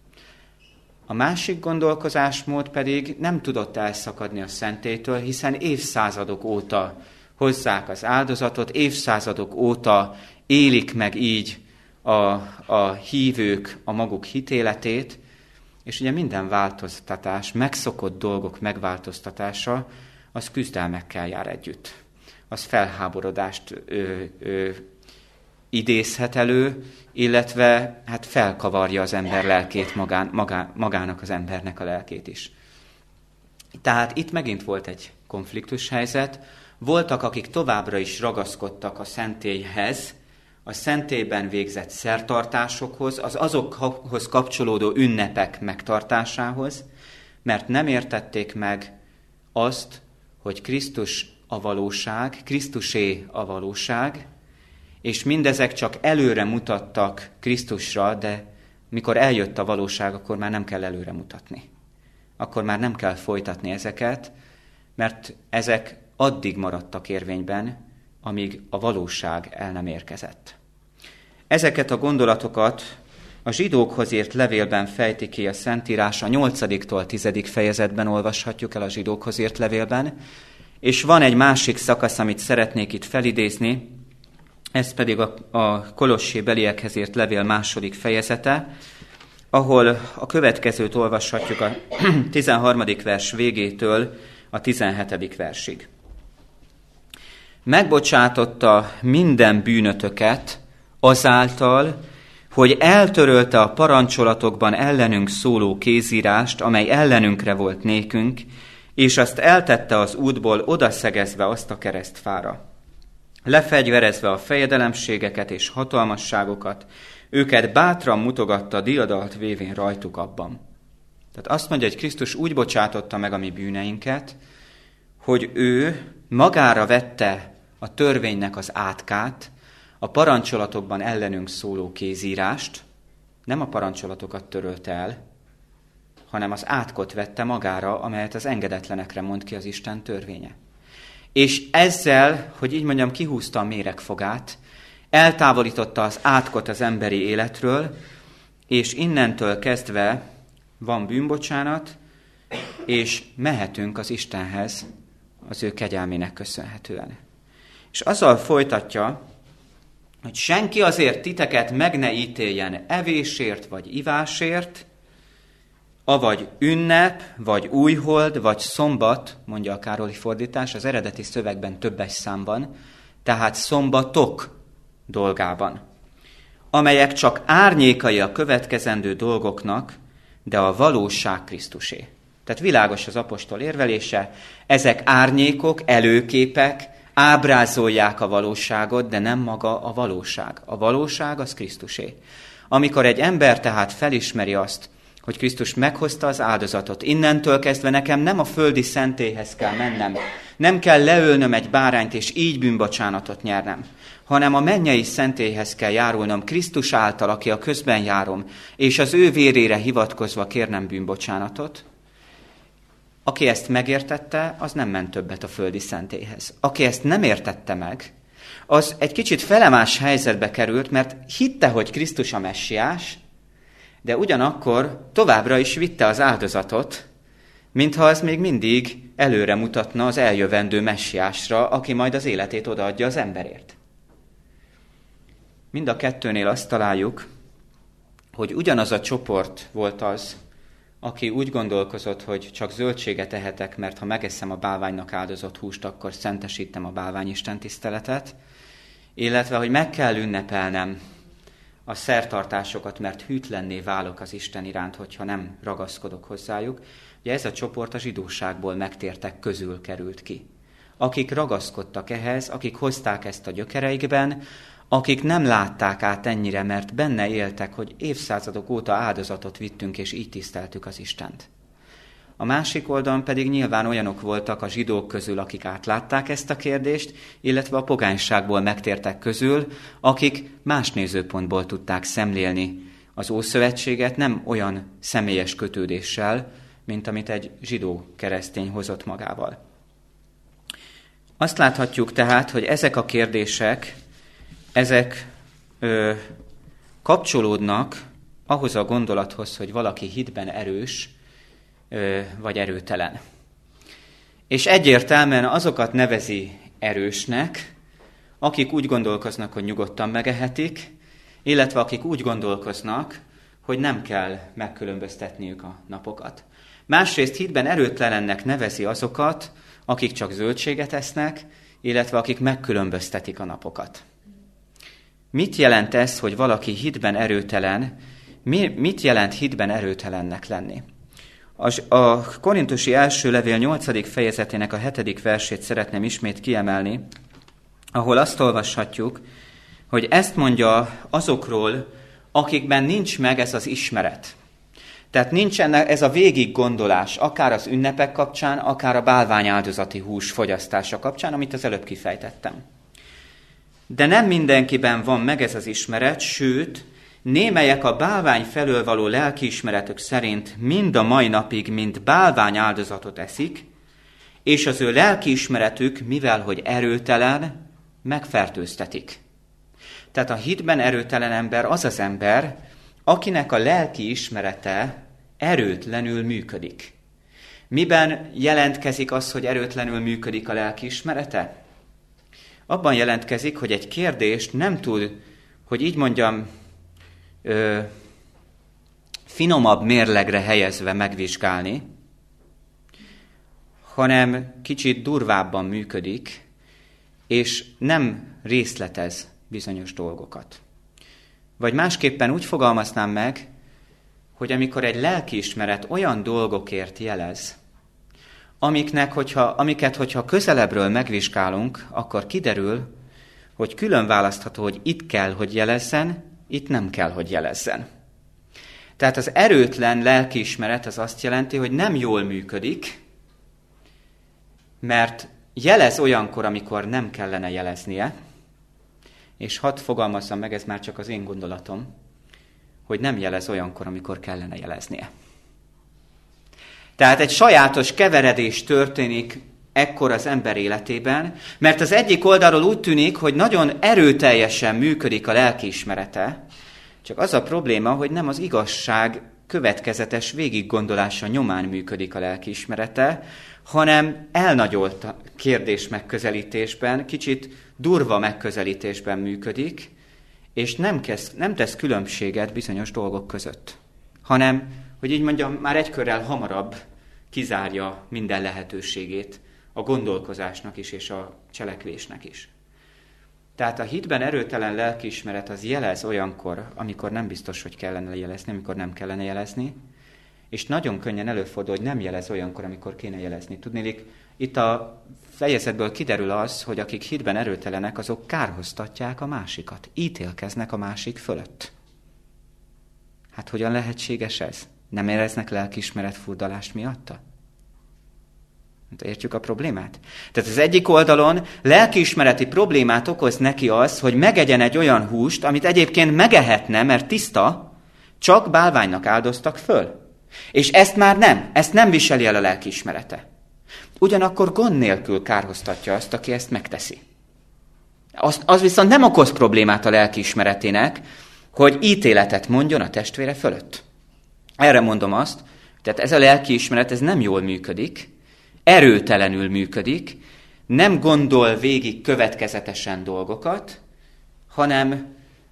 A másik gondolkozásmód pedig nem tudott elszakadni a szentélytől, hiszen évszázadok óta hozzák az áldozatot, évszázadok óta élik meg így a hívők a maguk hitéletét, és ugye minden változtatás, megszokott dolgok megváltoztatása, az küzdelmekkel jár együtt. Az felháborodást idézhet elő, illetve hát felkavarja az ember lelkét, magának az embernek a lelkét is. Tehát itt megint volt egy konfliktus helyzet. Voltak, akik továbbra is ragaszkodtak a szentélyhez, a szentélyben végzett szertartásokhoz, az azokhoz kapcsolódó ünnepek megtartásához, mert nem értették meg azt, hogy Krisztus a valóság, Krisztusé a valóság, és mindezek csak előre mutattak Krisztusra, de mikor eljött a valóság, akkor már nem kell előre mutatni. Akkor már nem kell folytatni ezeket, mert ezek addig maradtak érvényben, amíg a valóság el nem érkezett. Ezeket a gondolatokat a zsidókhoz írt levélben fejti ki a Szentírás, a 8-tól 10. fejezetben olvashatjuk el a zsidókhoz írt levélben, és van egy másik szakasz, amit szeretnék itt felidézni, ez pedig a Kolossé beliekhez írt levél 2. fejezete, ahol a következőt olvashatjuk a 13. vers végétől a 17. versig. Megbocsátotta minden bűnötöket azáltal, hogy eltörölte a parancsolatokban ellenünk szóló kézírást, amely ellenünkre volt nékünk, és azt eltette az útból odaszegezve azt a keresztfára. Lefegyverezve a fejedelemségeket és hatalmasságokat, őket bátran mutogatta diadalt vévén rajtuk abban. Tehát azt mondja, hogy Krisztus úgy bocsátotta meg a mi bűneinket, hogy ő magára vette a törvénynek az átkát, a parancsolatokban ellenünk szóló kézírást, nem a parancsolatokat törölte el, hanem az átkot vette magára, amelyet az engedetlenekre mond ki az Isten törvénye. És ezzel, hogy így mondjam, kihúzta a méregfogát, eltávolította az átkot az emberi életről, és innentől kezdve van bűnbocsánat, és mehetünk az Istenhez az ő kegyelmének köszönhetően. És azzal folytatja, hogy senki azért titeket meg ne ítéljen evésért vagy ivásért, avagy ünnep, vagy újhold, vagy szombat, mondja a Károli fordítás, az eredeti szövegben többes számban, tehát szombatok dolgában, amelyek csak árnyékai a következendő dolgoknak, de a valóság Krisztusé. Tehát világos az apostol érvelése, ezek árnyékok, előképek, ábrázolják a valóságot, de nem maga a valóság. A valóság az Krisztusé. Amikor egy ember tehát felismeri azt, hogy Krisztus meghozta az áldozatot, innentől kezdve nekem nem a földi szentélyhez kell mennem, nem kell leölnöm egy bárányt és így bűnbocsánatot nyernem, hanem a mennyei szentélyhez kell járulnom Krisztus által, aki a közben járom, és az ő vérére hivatkozva kérnem bűnbocsánatot. Aki ezt megértette, az nem ment többet a földi szentélyhez. Aki ezt nem értette meg, az egy kicsit felemás helyzetbe került, mert hitte, hogy Krisztus a messiás, de ugyanakkor továbbra is vitte az áldozatot, mintha az még mindig előre mutatna az eljövendő messiásra, aki majd az életét odaadja az emberért. Mind a kettőnél azt találjuk, hogy ugyanaz a csoport volt az, aki úgy gondolkozott, hogy csak zöldséget ehetek, mert ha megeszem a bálványnak áldozott húst, akkor szentesítem a bálvány istentiszteletet, illetve, hogy meg kell ünnepelnem a szertartásokat, mert hűtlenné válok az Isten iránt, hogyha nem ragaszkodok hozzájuk. Ugye ez a csoport a zsidóságból megtértek közül került ki. Akik ragaszkodtak ehhez, akik hozták ezt a gyökereikben, akik nem látták át ennyire, mert benne éltek, hogy évszázadok óta áldozatot vittünk, és így tiszteltük az Istent. A másik oldalon pedig nyilván olyanok voltak a zsidók közül, akik átlátták ezt a kérdést, illetve a pogányságból megtértek közül, akik más nézőpontból tudták szemlélni az Ószövetséget, nem olyan személyes kötődéssel, mint amit egy zsidó keresztény hozott magával. Azt láthatjuk tehát, hogy ezek a kérdések, ezek kapcsolódnak ahhoz a gondolathoz, hogy valaki hitben erős, vagy erőtelen. És egyértelműen azokat nevezi erősnek, akik úgy gondolkoznak, hogy nyugodtan megehetik, illetve akik úgy gondolkoznak, hogy nem kell megkülönböztetniük a napokat. Másrészt hitben erőtlenennek nevezi azokat, akik csak zöldséget esznek, illetve akik megkülönböztetik a napokat. Mit jelent ez, hogy valaki hitben erőtelen? Mit jelent hitben erőtelennek lenni? A Korintusi első levél 8. fejezetének a 7. versét szeretném ismét kiemelni, ahol azt olvashatjuk, hogy ezt mondja azokról, akikben nincs meg ez az ismeret. Tehát nincsen ez a végig gondolás, akár az ünnepek kapcsán, akár a bálványáldozati hús fogyasztása kapcsán, amit az előbb kifejtettem. De nem mindenkiben van meg ez az ismeret, sőt, némelyek a bálvány felől való lelkiismeretük szerint mind a mai napig, mint bálvány áldozatot eszik, és az ő lelkiismeretük, mivel hogy erőtelen, megfertőztetik. Tehát a hitben erőtelen ember az az ember, akinek a lelkiismerete erőtlenül működik. Miben jelentkezik az, hogy erőtlenül működik a lelkiismerete? Abban jelentkezik, hogy egy kérdést nem tud, hogy így mondjam, finomabb mérlegre helyezve megvizsgálni, hanem kicsit durvábban működik, és nem részletez bizonyos dolgokat. Vagy másképpen úgy fogalmaznám meg, hogy amikor egy lelkiismeret olyan dolgokért jelez, amiket, hogyha közelebbről megvizsgálunk, akkor kiderül, hogy külön választható, hogy itt kell, hogy jelezzen, itt nem kell, hogy jelezzen. Tehát az erőtlen lelkiismeret az azt jelenti, hogy nem jól működik, mert jelez olyankor, amikor nem kellene jeleznie, és hadd fogalmazzam meg, ez már csak az én gondolatom, hogy nem jelez olyankor, amikor kellene jeleznie. Tehát egy sajátos keveredés történik ekkor az ember életében, mert az egyik oldalról úgy tűnik, hogy nagyon erőteljesen működik a lelkiismerete, csak az a probléma, hogy nem az igazság következetes végiggondolása nyomán működik a lelkiismerete, hanem elnagyolt kérdés megközelítésben, kicsit durva megközelítésben működik, és nem tesz különbséget bizonyos dolgok között, hanem, hogy így mondjam, már egykörrel hamarabb kizárja minden lehetőségét a gondolkozásnak is és a cselekvésnek is. Tehát a hitben erőtelen lelkiismeret az jelez olyankor, amikor nem biztos, hogy kellene jelezni, amikor nem kellene jelezni, és nagyon könnyen előfordul, hogy nem jelez olyankor, amikor kéne jelezni. Tudnélik, itt a fejezetből kiderül az, hogy akik hitben erőtelenek, azok kárhoztatják a másikat, ítélkeznek a másik fölött. Hát hogyan lehetséges ez? Nem éreznek lelkiismeret furdalást miatta? Értjük a problémát? Tehát az egyik oldalon lelkiismereti problémát okoz neki az, hogy megegyen egy olyan húst, amit egyébként megehetne, mert tiszta, csak bálványnak áldoztak föl. És ezt nem viseli el a lelkiismerete. Ugyanakkor gond nélkül kárhoztatja azt, aki ezt megteszi. Az viszont nem okoz problémát a lelkiismeretének, hogy ítéletet mondjon a testvére fölött. Erre mondom azt, tehát ez a lelkiismeret, ez nem jól működik, erőtelenül működik, nem gondol végig következetesen dolgokat, hanem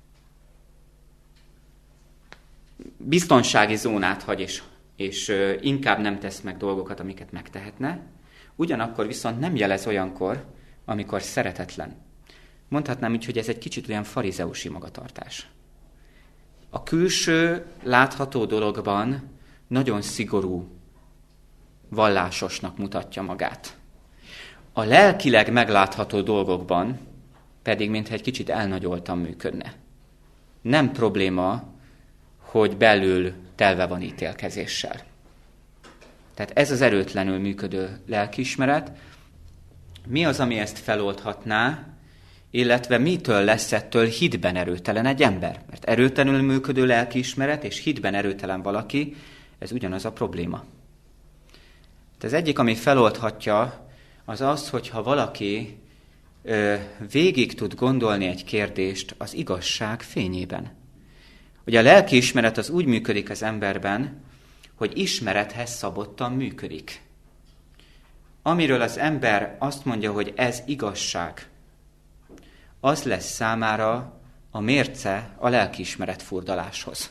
biztonsági zónát hagy, és inkább nem tesz meg dolgokat, amiket megtehetne, ugyanakkor viszont nem jelez olyankor, amikor szeretetlen. Mondhatnám így, hogy ez egy kicsit olyan farizeusi magatartás. A külső, látható dologban nagyon szigorú, vallásosnak mutatja magát. A lelkileg meglátható dolgokban pedig mintha egy kicsit elnagyoltan működne. Nem probléma, hogy belül telve van ítélkezéssel. Tehát ez az erőtlenül működő lelkiismeret. Mi az, ami ezt feloldhatná, illetve mitől lesz ettől hitben erőtelen egy ember? Mert erőtlenül működő lelkiismeret és hitben erőtelen valaki, ez ugyanaz a probléma. Az egyik, ami feloldhatja, az az, hogyha valaki végig tud gondolni egy kérdést az igazság fényében. Ugye a lelkiismeret az úgy működik az emberben, hogy ismerethez szabottan működik. Amiről az ember azt mondja, hogy ez igazság, az lesz számára a mérce a lelkiismeret furdaláshoz.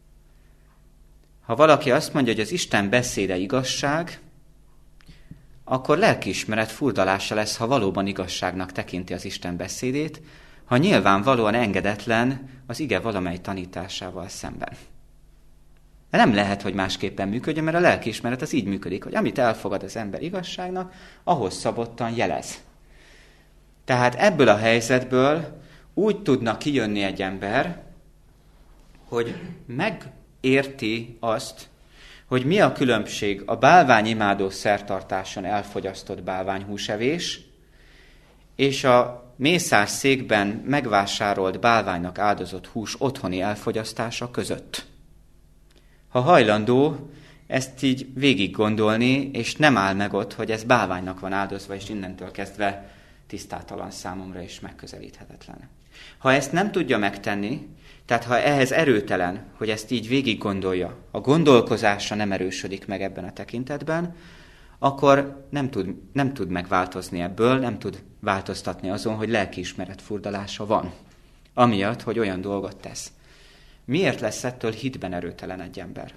Ha valaki azt mondja, hogy az Isten beszéde igazság, akkor lelkiismeret furdalása lesz, ha valóban igazságnak tekinti az Isten beszédét, ha nyilvánvalóan engedetlen az ige valamely tanításával szemben. De nem lehet, hogy másképpen működjön, mert a lelkiismeret az így működik, hogy amit elfogad az ember igazságnak, ahhoz szabottan jelez. Tehát ebből a helyzetből úgy tudna kijönni egy ember, hogy megérti azt, hogy mi a különbség a bálványimádó szertartáson elfogyasztott bálványhúsevés és a mészárszékben megvásárolt bálványnak áldozott hús otthoni elfogyasztása között. Ha hajlandó ezt így végig gondolni, és nem áll meg ott, hogy ez bálványnak van áldozva, és innentől kezdve tisztátalan számomra és megközelíthetetlen. Ha ezt nem tudja megtenni, tehát ha ehhez erőtelen, hogy ezt így végig gondolja, a gondolkozása nem erősödik meg ebben a tekintetben, akkor nem tud megváltozni ebből, nem tud változtatni azon, hogy lelkiismeret furdalása van, amiatt, hogy olyan dolgot tesz. Miért lesz ettől hitben erőtelen egy ember?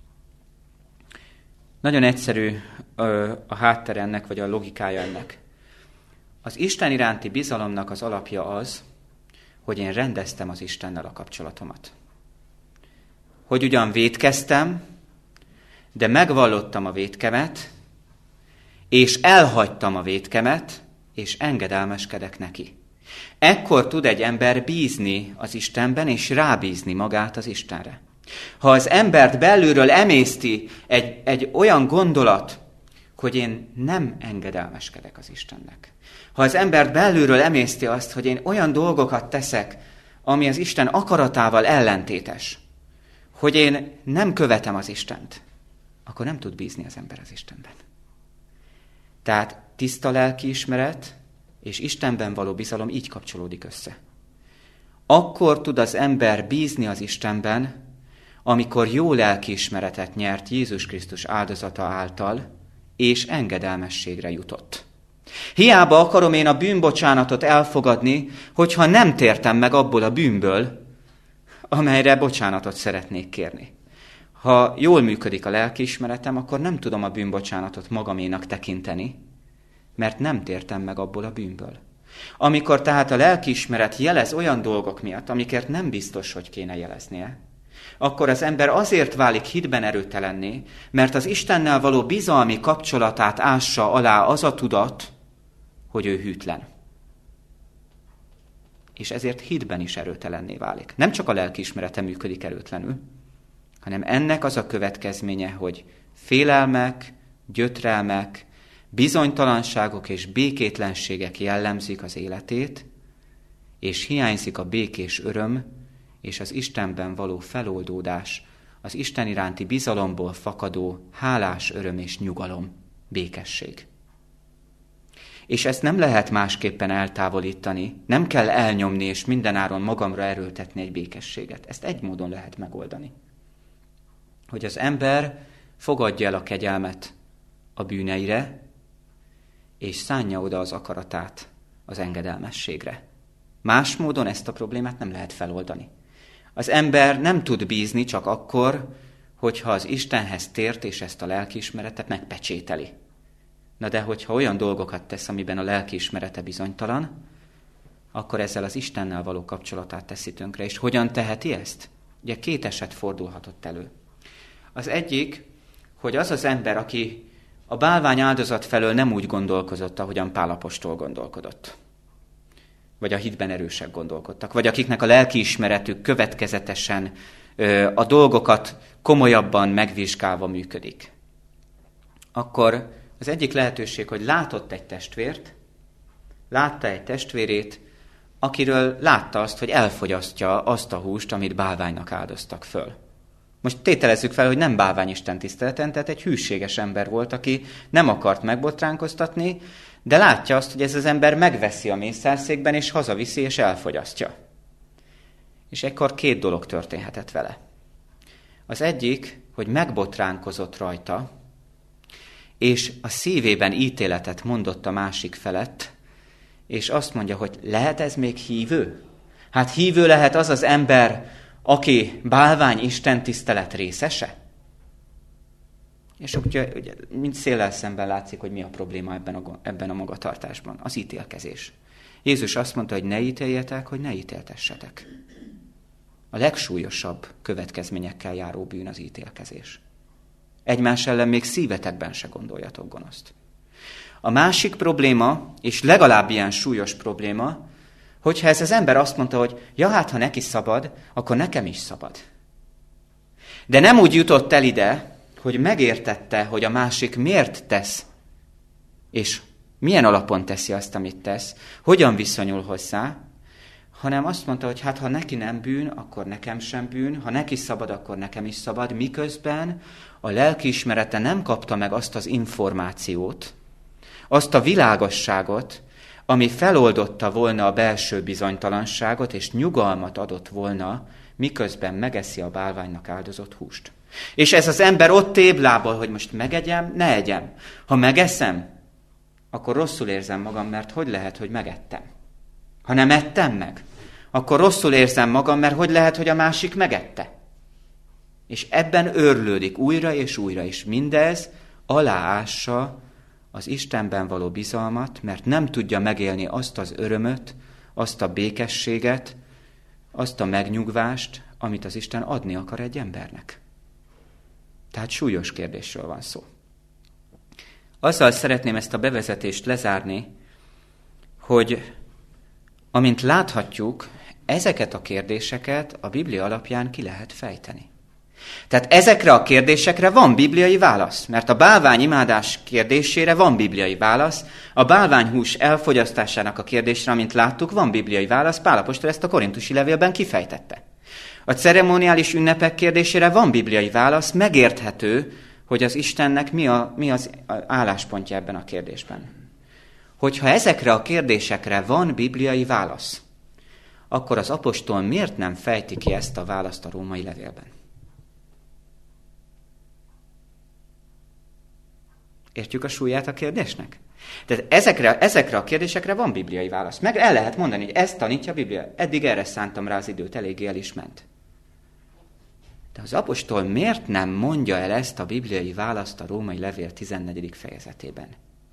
Nagyon egyszerű a háttere ennek, vagy a logikája ennek. Az Isten iránti bizalomnak az alapja az, hogy én rendeztem az Istennel a kapcsolatomat. Hogy ugyan vétkeztem, de megvallottam a vétkemet, és elhagytam a vétkemet, és engedelmeskedek neki. Ekkor tud egy ember bízni az Istenben, és rábízni magát az Istenre. Ha az embert belülről emészti egy olyan gondolat, hogy én nem engedelmeskedek az Istennek. Ha az ember belülről emészti azt, hogy én olyan dolgokat teszek, ami az Isten akaratával ellentétes, hogy én nem követem az Istent, akkor nem tud bízni az ember az Istenben. Tehát tiszta lelkiismeret és Istenben való bizalom így kapcsolódik össze. Akkor tud az ember bízni az Istenben, amikor jó lelkiismeretet nyert Jézus Krisztus áldozata által, és engedelmességre jutott. Hiába akarom én a bűnbocsánatot elfogadni, hogyha nem tértem meg abból a bűnből, amelyre bocsánatot szeretnék kérni. Ha jól működik a lelkiismeretem, akkor nem tudom a bűnbocsánatot magaménak tekinteni, mert nem tértem meg abból a bűnből. Amikor tehát a lelkiismeret jelez olyan dolgok miatt, amikért nem biztos, hogy kéne jeleznie, akkor az ember azért válik hitben erőtelenné, mert az Istennel való bizalmi kapcsolatát ássa alá az a tudat, hogy ő hűtlen. És ezért hitben is erőtelenné válik. Nem csak a lelkiismerete működik erőtlenül, hanem ennek az a következménye, hogy félelmek, gyötrelmek, bizonytalanságok és békétlenségek jellemzik az életét, és hiányzik a békés öröm és az Istenben való feloldódás, az Isten iránti bizalomból fakadó hálás öröm és nyugalom, békesség. És ezt nem lehet másképpen eltávolítani, nem kell elnyomni és mindenáron magamra erőltetni egy békességet. Ezt egy módon lehet megoldani. Hogy az ember fogadja el a kegyelmet a bűneire, és szánja oda az akaratát az engedelmességre. Más módon ezt a problémát nem lehet feloldani. Az ember nem tud bízni csak akkor, hogyha az Istenhez tért, és ezt a lelkiismeretet megpecsételi. Na de hogyha olyan dolgokat tesz, amiben a lelkiismerete bizonytalan, akkor ezzel az Istennel való kapcsolatát teszi tönkre. És hogyan teheti ezt? Ugye 2 eset fordulhatott elő. Az egyik, hogy az az ember, aki a bálvány áldozat felől nem úgy gondolkozott, ahogyan Pál apostol gondolkodott. Vagy a hitben erősek gondolkodtak. Vagy akiknek a lelkiismeretük következetesen a dolgokat komolyabban megvizsgálva működik. Akkor az egyik lehetőség, hogy látott egy testvért, látta egy testvérét, akiről látta azt, hogy elfogyasztja azt a húst, amit bálványnak áldoztak föl. Most tételezzük fel, hogy nem bálványisten tiszteleten, tehát egy hűséges ember volt, aki nem akart megbotránkoztatni, de látja azt, hogy ez az ember megveszi a mészárszékben, és hazaviszi, és elfogyasztja. És ekkor 2 dolog történhetett vele. Az egyik, hogy megbotránkozott rajta, és a szívében ítéletet mondott a másik felett, és azt mondja, hogy lehet ez még hívő? Hát hívő lehet az az ember, aki bálvány istentisztelet részese? És ugye, mint széllel szemben látszik, hogy mi a probléma ebben a magatartásban. Az ítélkezés. Jézus azt mondta, hogy ne ítéljetek, hogy ne ítéltessetek. A legsúlyosabb következményekkel járó bűn az ítélkezés. Egymás ellen még szívetekben se gondoljatok gonoszt. A másik probléma, és legalább ilyen súlyos probléma, hogyha ez az ember azt mondta, hogy ja, hát ha neki szabad, akkor nekem is szabad. De nem úgy jutott el ide, hogy megértette, hogy a másik miért tesz, és milyen alapon teszi azt, amit tesz, hogyan viszonyul hozzá, hanem azt mondta, hogy hát ha neki nem bűn, akkor nekem sem bűn, ha neki szabad, akkor nekem is szabad, miközben a lelkiismerete nem kapta meg azt az információt, azt a világosságot, ami feloldotta volna a belső bizonytalanságot, és nyugalmat adott volna, miközben megeszi a bálványnak áldozott húst. És ez az ember ott téblából, hogy most megegyem, ne egyem. Ha megeszem, akkor rosszul érzem magam, mert hogy lehet, hogy megettem? Ha nem ettem meg, akkor rosszul érzem magam, mert hogy lehet, hogy a másik megette? És ebben őrlődik újra és újra, és mindez aláássa az Istenben való bizalmat, mert nem tudja megélni azt az örömöt, azt a békességet, azt a megnyugvást, amit az Isten adni akar egy embernek. Tehát súlyos kérdésről van szó. Azzal szeretném ezt a bevezetést lezárni, hogy amint láthatjuk, ezeket a kérdéseket a Biblia alapján ki lehet fejteni. Tehát ezekre a kérdésekre van bibliai válasz, mert a bálványimádás kérdésére van bibliai válasz, a bálványhús elfogyasztásának a kérdésre, amint láttuk, van bibliai válasz, Pál apostol ezt a korintusi levélben kifejtette. A ceremoniális ünnepek kérdésére van bibliai válasz, megérthető, hogy az Istennek mi az álláspontja ebben a kérdésben. Hogyha ezekre a kérdésekre van bibliai válasz, akkor az apostol miért nem fejti ki ezt a választ a római levélben? Értjük a súlyát a kérdésnek? Tehát ezekre a kérdésekre van bibliai válasz. Meg el lehet mondani, hogy ezt tanítja a Biblia. Eddig erre szántam rá az időt, eléggé el is ment. De az apostol miért nem mondja el ezt a bibliai választ a római levél 14. fejezetében?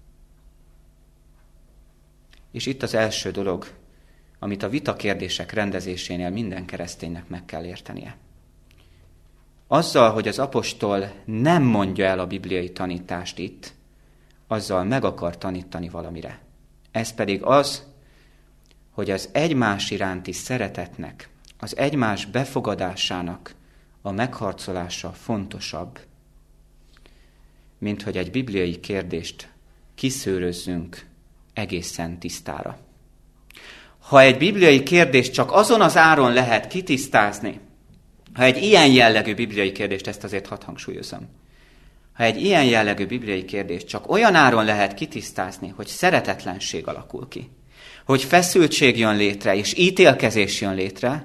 És itt az első dolog, amit a vitakérdések rendezésénél minden kereszténynek meg kell értenie. Azzal, hogy az apostol nem mondja el a bibliai tanítást itt, azzal meg akar tanítani valamire. Ez pedig az, hogy az egymás iránti szeretetnek, az egymás befogadásának a megharcolása fontosabb, mint hogy egy bibliai kérdést kiszőrözzünk egészen tisztára. Ha egy bibliai kérdést csak azon az áron lehet kitisztázni, ha egy ilyen jellegű bibliai kérdést, ezt azért hadd hangsúlyozom, ha egy ilyen jellegű bibliai kérdést csak olyan áron lehet kitisztázni, hogy szeretetlenség alakul ki, hogy feszültség jön létre, és ítélkezés jön létre,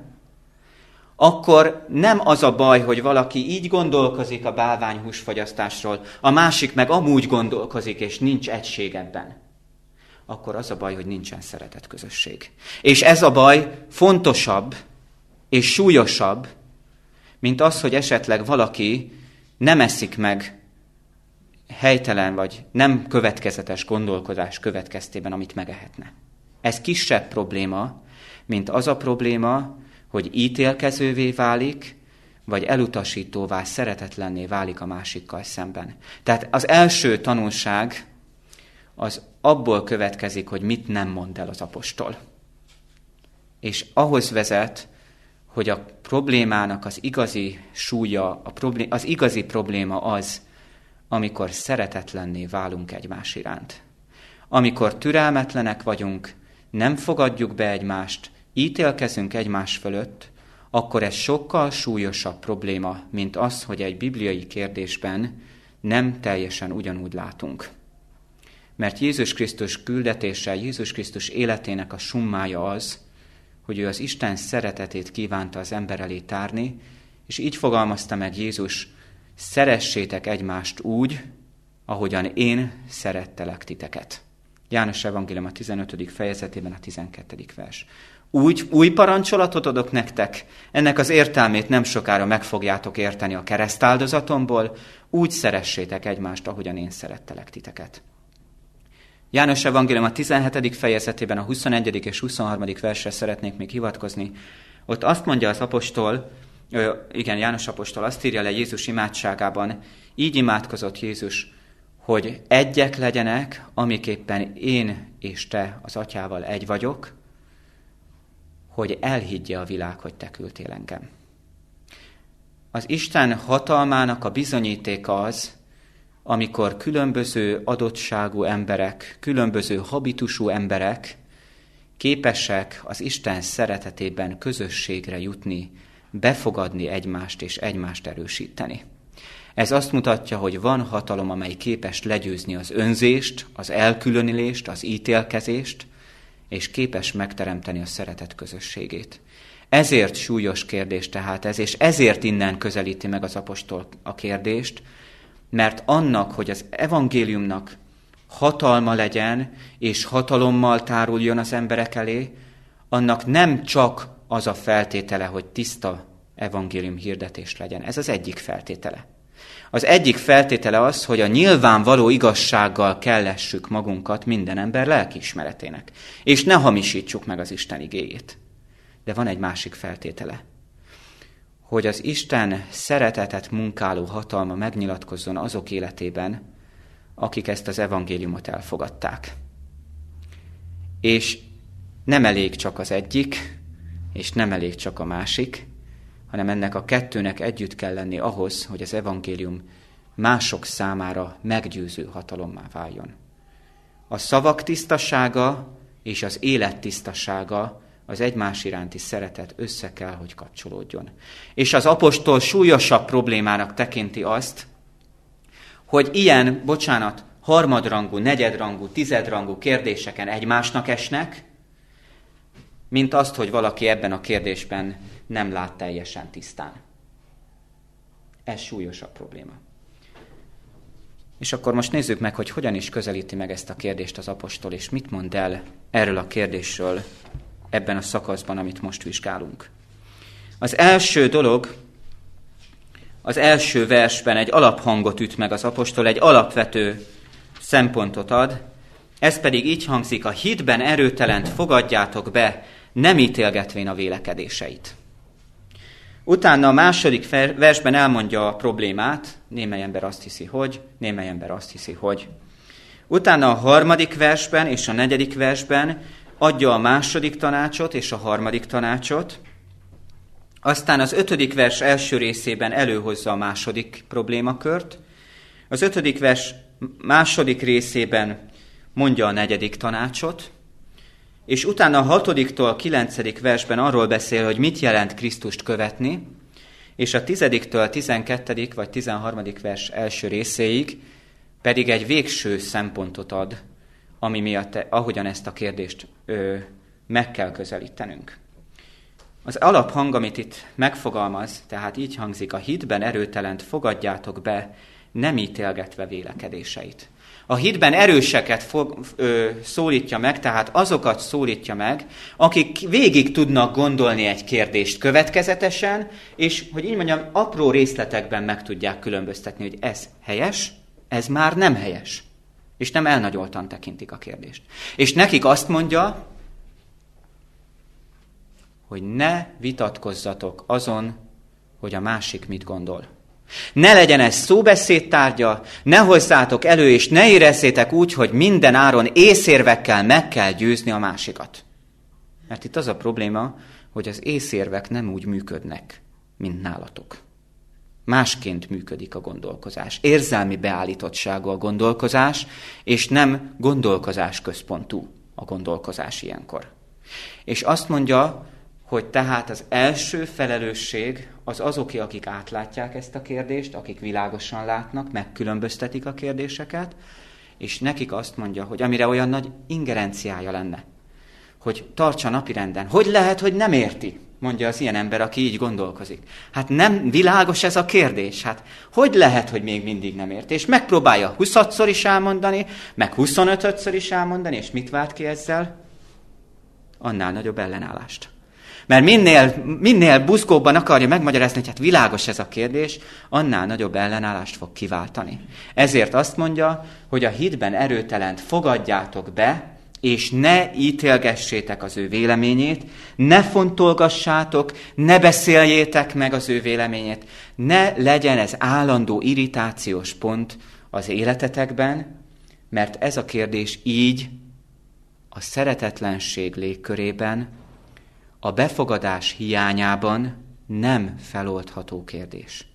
akkor nem az a baj, hogy valaki így gondolkozik a bálványhúsfogyasztásról, a másik meg amúgy gondolkozik, és nincs egység ebben. Akkor az a baj, hogy nincsen szeretetközösség. És ez a baj fontosabb és súlyosabb, mint az, hogy esetleg valaki nem eszik meg helytelen vagy nem következetes gondolkodás következtében, amit megehetne. Ez kisebb probléma, mint az a probléma, hogy ítélkezővé válik, vagy elutasítóvá, szeretetlenné válik a másikkal szemben. Tehát az első tanulság az abból következik, hogy mit nem mond el az apostol. És ahhoz vezet, hogy a problémának az igazi súlya, az igazi probléma az, amikor szeretetlenné válunk egymás iránt. Amikor türelmetlenek vagyunk, nem fogadjuk be egymást, ítélkezünk egymás fölött, akkor ez sokkal súlyosabb probléma, mint az, hogy egy bibliai kérdésben nem teljesen ugyanúgy látunk. Mert Jézus Krisztus küldetése, Jézus Krisztus életének a summája az, hogy ő az Isten szeretetét kívánta az ember elé tárni, és így fogalmazta meg Jézus, szeressétek egymást úgy, ahogyan én szerettelek titeket. János Evangélium a 15. fejezetében a 12. vers. Úgy új parancsolatot adok nektek, ennek az értelmét nem sokára meg fogjátok érteni a keresztáldozatomból, úgy szeressétek egymást, ahogyan én szerettelek titeket. János Evangélium a 17. fejezetében a 21. és 23. versre szeretnék még hivatkozni. Ott azt mondja az apostol, János apostol azt írja le Jézus imádságában, így imádkozott Jézus, hogy egyek legyenek, amiképpen én és te az atyával egy vagyok, hogy elhiggye a világ, hogy te küldtél engem. Az Isten hatalmának a bizonyítéka az, amikor különböző adottságú emberek, különböző habitusú emberek képesek az Isten szeretetében közösségre jutni, befogadni egymást és egymást erősíteni. Ez azt mutatja, hogy van hatalom, amely képes legyőzni az önzést, az elkülönülést, az ítélkezést, és képes megteremteni a szeretet közösségét. Ezért súlyos kérdés tehát ez, és ezért innen közelíti meg az apostol a kérdést, mert annak, hogy az evangéliumnak hatalma legyen, és hatalommal táruljon az emberek elé, annak nem csak az a feltétele, hogy tiszta evangélium hirdetés legyen. Ez az egyik feltétele. Az egyik feltétele az, hogy a nyilvánvaló igazsággal kellessük magunkat minden ember lelkiismeretének, és ne hamisítsuk meg az Isten igéjét. De van egy másik feltétele, hogy az Isten szeretetet munkáló hatalma megnyilatkozzon azok életében, akik ezt az evangéliumot elfogadták. És nem elég csak az egyik, és nem elég csak a másik, hanem ennek a kettőnek együtt kell lenni ahhoz, hogy az evangélium mások számára meggyőző hatalommá váljon. A szavak tisztasága és az élet tisztasága, az egymás iránti szeretet össze kell, hogy kapcsolódjon. És az apostol súlyosabb problémának tekinti azt, hogy ilyen, harmadrangú, negyedrangú, tizedrangú kérdéseken egymásnak esnek, mint azt, hogy valaki ebben a kérdésben nem lát teljesen tisztán. Ez súlyosabb probléma. És akkor most nézzük meg, hogy hogyan is közelíti meg ezt a kérdést az apostol, és mit mond el erről a kérdésről ebben a szakaszban, amit most vizsgálunk. Az első dolog, az első versben egy alaphangot üt meg az apostol, egy alapvető szempontot ad, ez pedig így hangzik: a hitben erőtelent fogadjátok be, nem ítélgetvén a vélekedéseit. Utána a második versben elmondja a problémát, némely ember azt hiszi, hogy, némely ember azt hiszi, hogy. Utána a harmadik versben és a negyedik versben adja a második tanácsot és a harmadik tanácsot, aztán az 5. vers első részében előhozza a második problémakört, az 5. vers második részében mondja a negyedik tanácsot, és utána a 6-tól 9. versben arról beszél, hogy mit jelent Krisztust követni, és a 10-től 12. vagy 13. vers első részéig pedig egy végső szempontot ad, ami miatt, ahogyan ezt a kérdést meg kell közelítenünk. Az alaphang, amit itt megfogalmaz, tehát így hangzik: a hitben erőtelent fogadjátok be, nem ítélgetve vélekedéseit. A hitben erőseket szólítja meg, tehát azokat szólítja meg, akik végig tudnak gondolni egy kérdést következetesen, és, hogy így mondjam, apró részletekben meg tudják különböztetni, hogy ez helyes, ez már nem helyes. És nem elnagyoltan tekintik a kérdést. És nekik azt mondja, hogy ne vitatkozzatok azon, hogy a másik mit gondol. Ne legyen ez szóbeszéd tárgya, ne hozzátok elő, és ne érezzétek úgy, hogy minden áron észérvekkel meg kell győzni a másikat. Mert itt az a probléma, hogy az észérvek nem úgy működnek, mint nálatok. Másként működik a gondolkozás. Érzelmi beállítottságú a gondolkozás, és nem gondolkozás központú a gondolkozás ilyenkor. És azt mondja, hogy tehát az első felelősség az azoké, akik átlátják ezt a kérdést, akik világosan látnak, megkülönböztetik a kérdéseket, és nekik azt mondja, hogy amire olyan nagy ingerenciája lenne, hogy tartsa napirenden. Hogy lehet, hogy nem érti? Mondja az ilyen ember, aki így gondolkozik. Hát nem világos ez a kérdés. Hát hogy lehet, hogy még mindig nem érti? És megpróbálja 20-szor is elmondani, meg 25-ször is elmondani, és mit vált ki ezzel? Annál nagyobb ellenállást. Mert minél buzgóbban akarja megmagyarázni, hogy hát világos ez a kérdés, annál nagyobb ellenállást fog kiváltani. Ezért azt mondja, hogy a hitben erőtelent fogadjátok be, és ne ítélgessétek az ő véleményét, ne fontolgassátok, ne beszéljétek meg az ő véleményét, ne legyen ez állandó irritációs pont az életetekben, mert ez a kérdés így a szeretetlenség légkörében, a befogadás hiányában nem feloldható kérdés.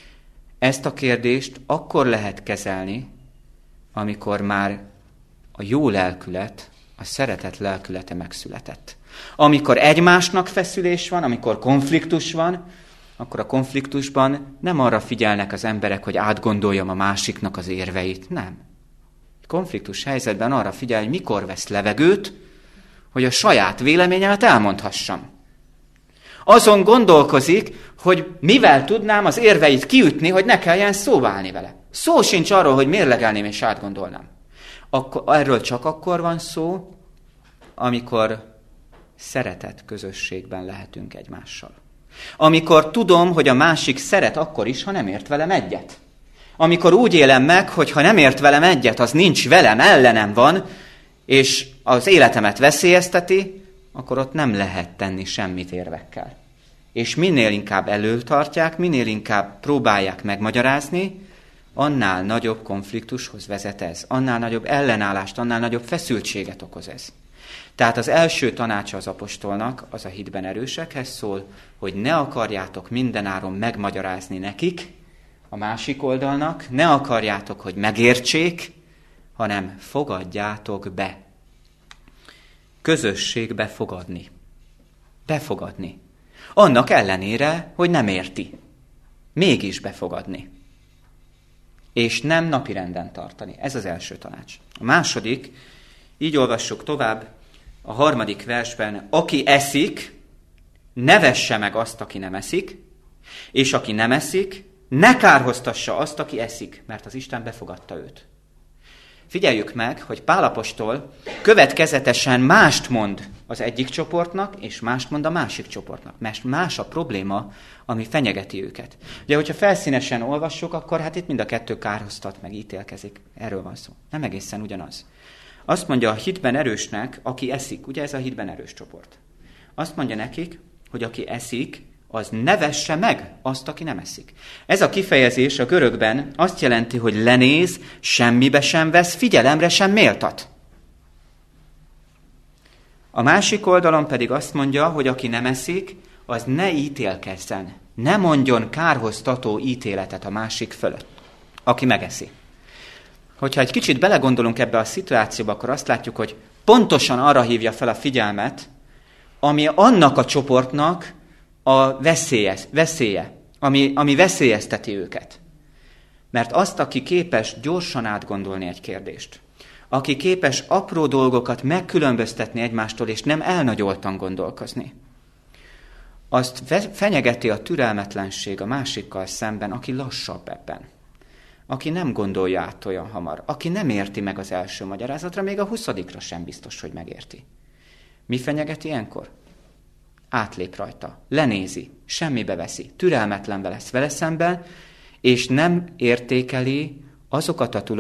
Ezt a kérdést akkor lehet kezelni, amikor már a jó lelkület, a szeretet lelkülete megszületett. Amikor egymásnak feszülés van, amikor konfliktus van, akkor a konfliktusban nem arra figyelnek az emberek, hogy átgondoljam a másiknak az érveit. Nem. Konfliktus helyzetben arra figyel, hogy mikor vesz levegőt, hogy a saját véleményemet elmondhassam. Azon gondolkozik, hogy mivel tudnám az érveit kiütni, hogy ne kelljen szóba állni vele. Szó sincs arról, hogy mérlegelném és átgondolnám. Erről csak akkor van szó, amikor szeretet közösségben lehetünk egymással. Amikor tudom, hogy a másik szeret akkor is, ha nem ért velem egyet. Amikor úgy élem meg, hogy ha nem ért velem egyet, az nincs velem, ellenem van, és az életemet veszélyezteti, akkor ott nem lehet tenni semmit érvekkel. És minél inkább előtartják, minél inkább próbálják megmagyarázni, annál nagyobb konfliktushoz vezet ez, annál nagyobb ellenállást, annál nagyobb feszültséget okoz ez. Tehát az első tanácsa az apostolnak, az a hitben erősekhez szól, hogy ne akarjátok mindenáron megmagyarázni nekik, a másik oldalnak, ne akarjátok, hogy megértsék, hanem fogadjátok be. Közösségbe fogadni. Befogadni. Annak ellenére, hogy nem érti. Mégis befogadni. És nem napirenden tartani. Ez az első tanács. A második, így olvassuk tovább, a 3. versben, aki eszik, ne vesse meg azt, aki nem eszik, és aki nem eszik, ne kárhoztassa azt, aki eszik, mert az Isten befogadta őt. Figyeljük meg, hogy Pál apostol következetesen mást mond az egyik csoportnak, és mást mond a másik csoportnak. Mert más a probléma, ami fenyegeti őket. Ugye, hogyha felszínesen olvassuk, akkor hát itt mind a kettő kárhoztat, meg ítélkezik. Erről van szó. Nem egészen ugyanaz. Azt mondja a hitben erősnek, aki eszik. Ugye ez a hitben erős csoport. Azt mondja nekik, hogy aki eszik, az ne vesse meg azt, aki nem eszik. Ez a kifejezés a görögben azt jelenti, hogy lenéz, semmibe sem vesz, figyelemre sem méltat. A másik oldalon pedig azt mondja, hogy aki nem eszik, az ne ítélkezzen, ne mondjon kárhoztató ítéletet a másik fölött, aki megeszi. Hogyha egy kicsit belegondolunk ebbe a szituációba, akkor azt látjuk, hogy pontosan arra hívja fel a figyelmet, ami annak a csoportnak a veszélye, ami veszélyezteti őket. Mert azt, aki képes gyorsan átgondolni egy kérdést, aki képes apró dolgokat megkülönböztetni egymástól, és nem elnagyoltan gondolkozni, azt fenyegeti a türelmetlenség a másikkal szemben, aki lassabb ebben. Aki nem gondolja át olyan hamar, aki nem érti meg az első magyarázatra, még a 20-ra sem biztos, hogy megérti. Mi fenyegeti ilyenkor? Átlép rajta, lenézi, semmibe veszi, türelmetlen lesz vele szemben, és nem értékeli azokat a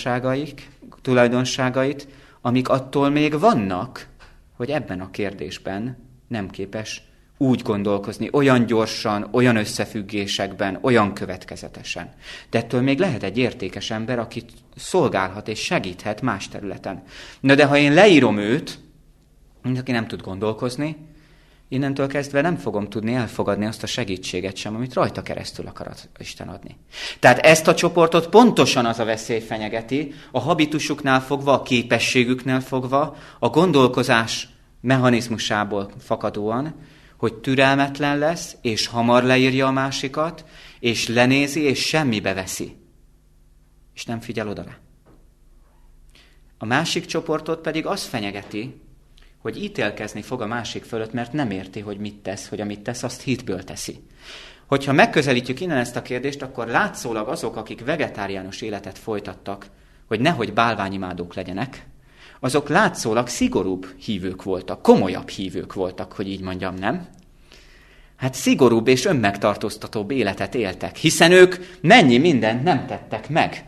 tulajdonságait, amik attól még vannak, hogy ebben a kérdésben nem képes úgy gondolkozni, olyan gyorsan, olyan összefüggésekben, olyan következetesen. De ettől még lehet egy értékes ember, akit szolgálhat és segíthet más területen. Na de ha én leírom őt, mint aki nem tud gondolkozni, innentől kezdve nem fogom tudni elfogadni azt a segítséget sem, amit rajta keresztül akar Isten adni. Tehát ezt a csoportot pontosan az a veszély fenyegeti, a habitusuknál fogva, a képességüknél fogva, a gondolkozás mechanizmusából fakadóan, hogy türelmetlen lesz, és hamar leírja a másikat, és lenézi, és semmibe veszi. És nem figyel oda rá. A másik csoportot pedig az fenyegeti, hogy ítélkezni fog a másik fölött, mert nem érti, hogy mit tesz, hogy amit tesz, azt hitből teszi. Hogyha megközelítjük innen ezt a kérdést, akkor látszólag azok, akik vegetáriánus életet folytattak, hogy nehogy bálványimádók legyenek, azok látszólag szigorúbb hívők voltak, komolyabb hívők voltak, hogy így mondjam, nem? Hát szigorúbb és önmegtartóztatóbb életet éltek, hiszen ők mennyi mindent nem tettek meg.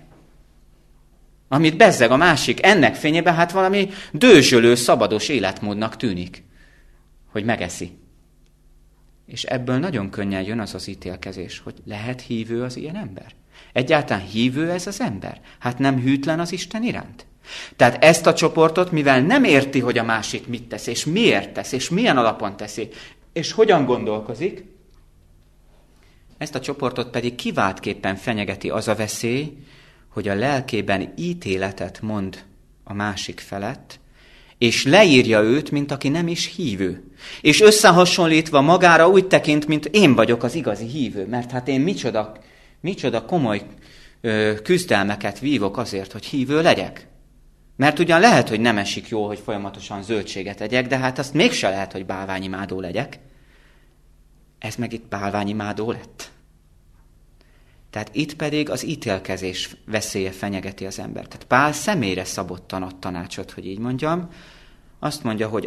Amit bezzeg a másik, ennek fényében hát valami dőzsölő, szabados életmódnak tűnik, hogy megeszi. És ebből nagyon könnyen jön az az ítélkezés, hogy lehet hívő az ilyen ember? Egyáltalán hívő ez az ember? Hát nem hűtlen az Isten iránt? Tehát ezt a csoportot, mivel nem érti, hogy a másik mit tesz, és miért tesz, és milyen alapon teszi, és hogyan gondolkozik, ezt a csoportot pedig kiváltképpen fenyegeti az a veszély, hogy a lelkében ítéletet mond a másik felett, és leírja őt, mint aki nem is hívő. És összehasonlítva magára úgy tekint, mint én vagyok az igazi hívő, mert hát én micsoda komoly küzdelmeket vívok azért, hogy hívő legyek. Mert ugyan lehet, hogy nem esik jól, hogy folyamatosan zöldséget egyek, de hát azt mégse lehet, hogy bálványimádó legyek. Ez meg itt bálványimádó lett. Tehát itt pedig az ítélkezés veszélye fenyegeti az embert. Tehát Pál személyre szabottan ad tanácsot, hogy így mondjam. Azt mondja, hogy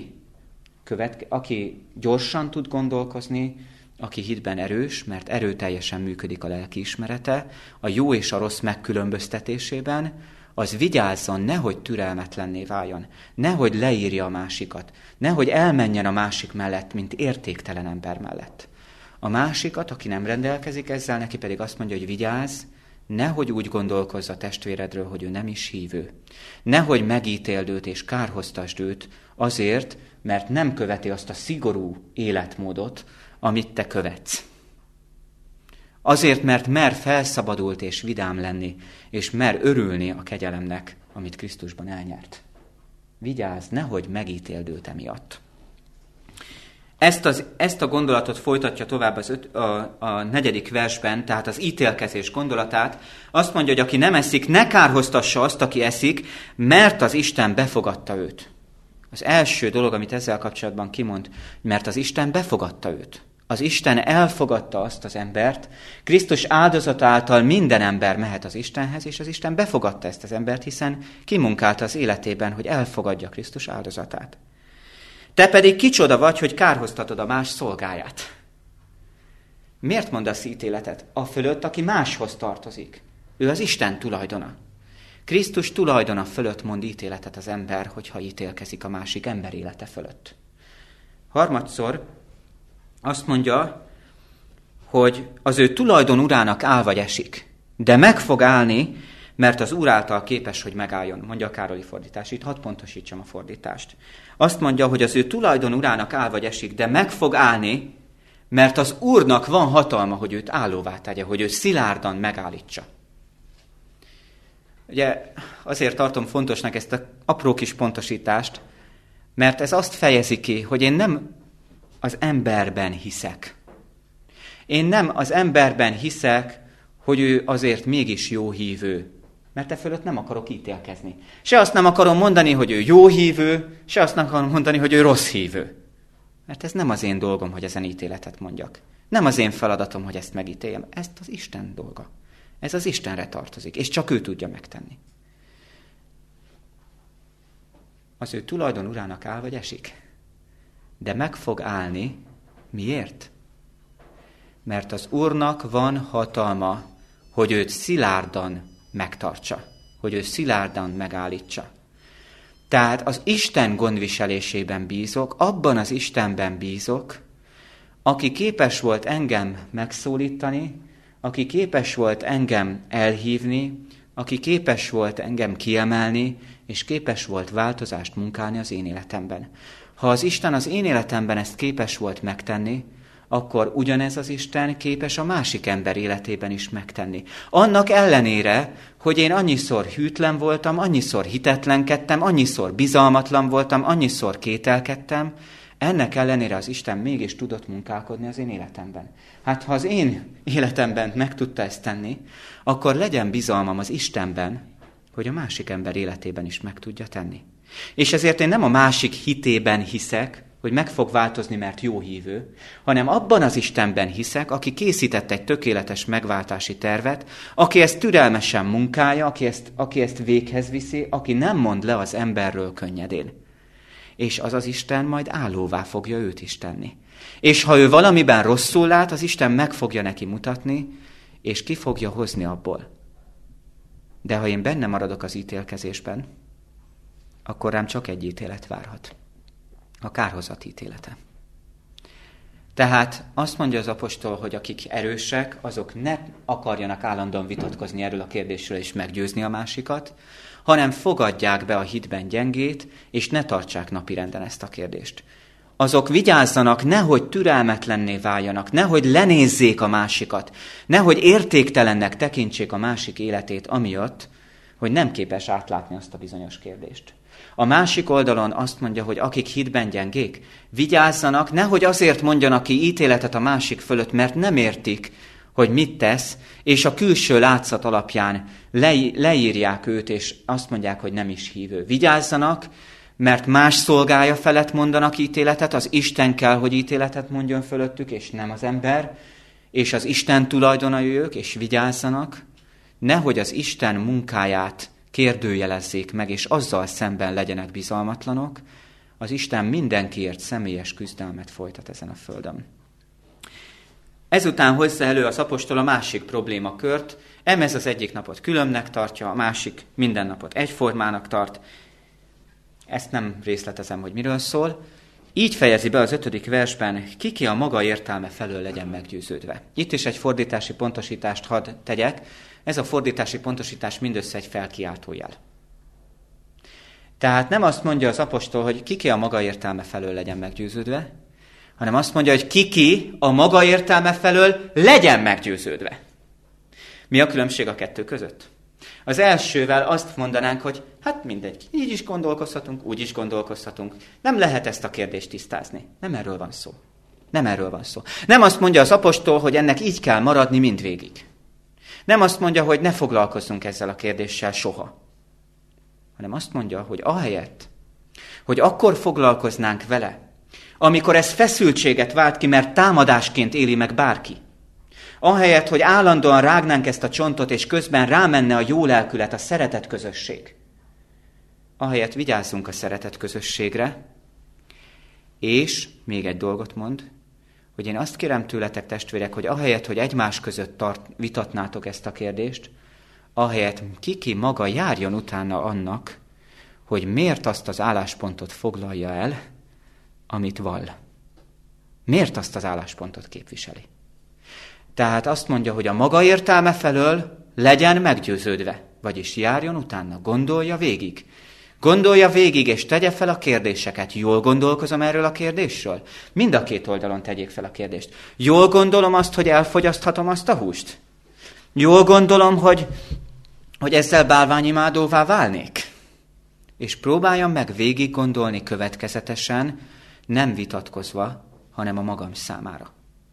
aki gyorsan tud gondolkozni, aki hitben erős, mert erőteljesen működik a lelkiismerete, a jó és a rossz megkülönböztetésében, az vigyázzon, nehogy türelmetlenné váljon, nehogy leírja a másikat, nehogy elmenjen a másik mellett, mint értéktelen ember mellett. A másikat, aki nem rendelkezik ezzel, neki pedig azt mondja, hogy vigyázz, nehogy úgy gondolkozz a testvéredről, hogy ő nem is hívő. Nehogy megítéld őt és kárhoztasd őt azért, mert nem követi azt a szigorú életmódot, amit te követsz. Azért, mert mer felszabadult és vidám lenni, és mer örülni a kegyelemnek, amit Krisztusban elnyert. Vigyázz, nehogy megítéld őt emiatt. Ezt a gondolatot folytatja tovább a 4. versben, tehát az ítélkezés gondolatát. Azt mondja, hogy aki nem eszik, ne kárhoztassa azt, aki eszik, mert az Isten befogadta őt. Az első dolog, amit ezzel kapcsolatban kimond, mert az Isten befogadta őt. Az Isten elfogadta azt az embert, Krisztus áldozata által minden ember mehet az Istenhez, és az Isten befogadta ezt az embert, hiszen kimunkálta az életében, hogy elfogadja Krisztus áldozatát. Te pedig kicsoda vagy, hogy kárhoztatod a más szolgáját. Miért mondasz ítéletet? A fölött, aki máshoz tartozik. Ő az Isten tulajdona. Krisztus tulajdona fölött mond ítéletet az ember, hogyha ítélkezik a másik ember élete fölött. Harmadszor azt mondja, hogy az ő tulajdon urának áll vagy esik, de meg fog állni, mert az Úr által képes, hogy megálljon, mondja a Károli fordítás. Itt hadd pontosítsam a fordítást. Azt mondja, hogy az ő tulajdon urának áll vagy esik, de meg fog állni, mert az Úrnak van hatalma, hogy őt állóvá tegye, hogy őt szilárdan megállítsa. Ugye azért tartom fontosnak ezt az apró kis pontosítást, mert ez azt fejezi ki, hogy én nem az emberben hiszek. Én nem az emberben hiszek, hogy ő azért mégis jó hívő, mert e fölött nem akarok ítélkezni. Se azt nem akarom mondani, hogy ő jó hívő, se azt nem akarom mondani, hogy ő rossz hívő. Mert ez nem az én dolgom, hogy ezen ítéletet mondjak. Nem az én feladatom, hogy ezt megítéljem. Ez az Isten dolga. Ez az Istenre tartozik, és csak ő tudja megtenni. Az ő tulajdon urának áll vagy esik. De meg fog állni. Miért? Mert az Úrnak van hatalma, hogy őt szilárdan megtartsa, hogy ő szilárdan megállítsa. Tehát az Isten gondviselésében bízok, abban az Istenben bízok, aki képes volt engem megszólítani, aki képes volt engem elhívni, aki képes volt engem kiemelni, és képes volt változást munkálni az én életemben. Ha az Isten az én életemben ezt képes volt megtenni, akkor ugyanez az Isten képes a másik ember életében is megtenni. Annak ellenére, hogy én annyiszor hűtlen voltam, annyiszor hitetlenkedtem, annyiszor bizalmatlan voltam, annyiszor kételkedtem, ennek ellenére az Isten mégis tudott munkálkodni az én életemben. Hát ha az én életemben meg tudta ezt tenni, akkor legyen bizalmam az Istenben, hogy a másik ember életében is meg tudja tenni. És ezért én nem a másik hitében hiszek, hogy meg fog változni, mert jó hívő, hanem abban az Istenben hiszek, aki készített egy tökéletes megváltási tervet, aki ezt türelmesen munkálja, aki ezt véghez viszi, aki nem mond le az emberről könnyedén. És az az Isten majd állóvá fogja őt is tenni. És ha ő valamiben rosszul lát, az Isten meg fogja neki mutatni, és ki fogja hozni abból. De ha én benne maradok az ítélkezésben, akkor rám csak egy ítélet várhat. A kárhozat ítélete. Tehát azt mondja az apostol, hogy akik erősek, azok ne akarjanak állandóan vitatkozni erről a kérdésről és meggyőzni a másikat, hanem fogadják be a hitben gyengét, és ne tartsák napirenden ezt a kérdést. Azok vigyázzanak, nehogy türelmetlenné váljanak, nehogy lenézzék a másikat, nehogy értéktelennek tekintsék a másik életét amiatt, hogy nem képes átlátni azt a bizonyos kérdést. A másik oldalon azt mondja, hogy akik hitben gyengék, vigyázzanak, nehogy azért mondjanak ki ítéletet a másik fölött, mert nem értik, hogy mit tesz, és a külső látszat alapján leírják őt, és azt mondják, hogy nem is hívő. Vigyázzanak, mert más szolgája felett mondanak ítéletet, az Isten kell, hogy ítéletet mondjon fölöttük, és nem az ember, és az Isten tulajdonai ők, és vigyázzanak, nehogy az Isten munkáját kérdőjelezzék meg, és azzal szemben legyenek bizalmatlanok, az Isten mindenkiért személyes küzdelmet folytat ezen a földön. Ezután hozza elő az apostol a másik problémakört, ez az egyik napot különnek tartja, a másik minden napot egyformának tart. Ezt nem részletezem, hogy miről szól. Így fejezi be az 5. versben, ki a maga értelme felől legyen meggyőződve. Itt is egy fordítási pontosítást hadd tegyek. Ez a fordítási pontosítás mindössze egy felkiáltójel. Tehát nem azt mondja az apostol, hogy ki a maga értelme felől legyen meggyőződve, hanem azt mondja, hogy ki a maga értelme felől legyen meggyőződve. Mi a különbség a kettő között? Az elsővel azt mondanánk, hogy hát mindegy, így is gondolkozhatunk, úgy is gondolkozhatunk. Nem lehet ezt a kérdést tisztázni. Nem erről van szó. Nem erről van szó. Nem azt mondja az apostol, hogy ennek így kell maradni mindvégig. Nem azt mondja, hogy ne foglalkozzunk ezzel a kérdéssel soha. Hanem azt mondja, hogy ahelyett, hogy akkor foglalkoznánk vele, amikor ez feszültséget vált ki, mert támadásként éli meg bárki. Ahelyett, hogy állandóan rágnánk ezt a csontot, és közben rámenne a jó lelkület, a szeretet közösség. Ahelyett vigyázzunk a szeretet közösségre, és még egy dolgot mond, hogy én azt kérem tőletek, testvérek, hogy ahelyett, hogy egymás között vitatnátok ezt a kérdést, ahelyett ki maga járjon utána annak, hogy miért azt az álláspontot foglalja el, amit vall. Miért azt az álláspontot képviseli? Tehát azt mondja, hogy a maga értelme felől legyen meggyőződve, vagyis járjon utána, gondolja végig. Gondolja végig, és tegye fel a kérdéseket. Jól gondolkozom erről a kérdésről? Mind a két oldalon tegyék fel a kérdést. Jól gondolom azt, hogy elfogyaszthatom azt a húst? Jól gondolom, hogy ezzel bálványimádóvá válnék? És próbáljam meg végig gondolni következetesen, nem vitatkozva, hanem a magam számára.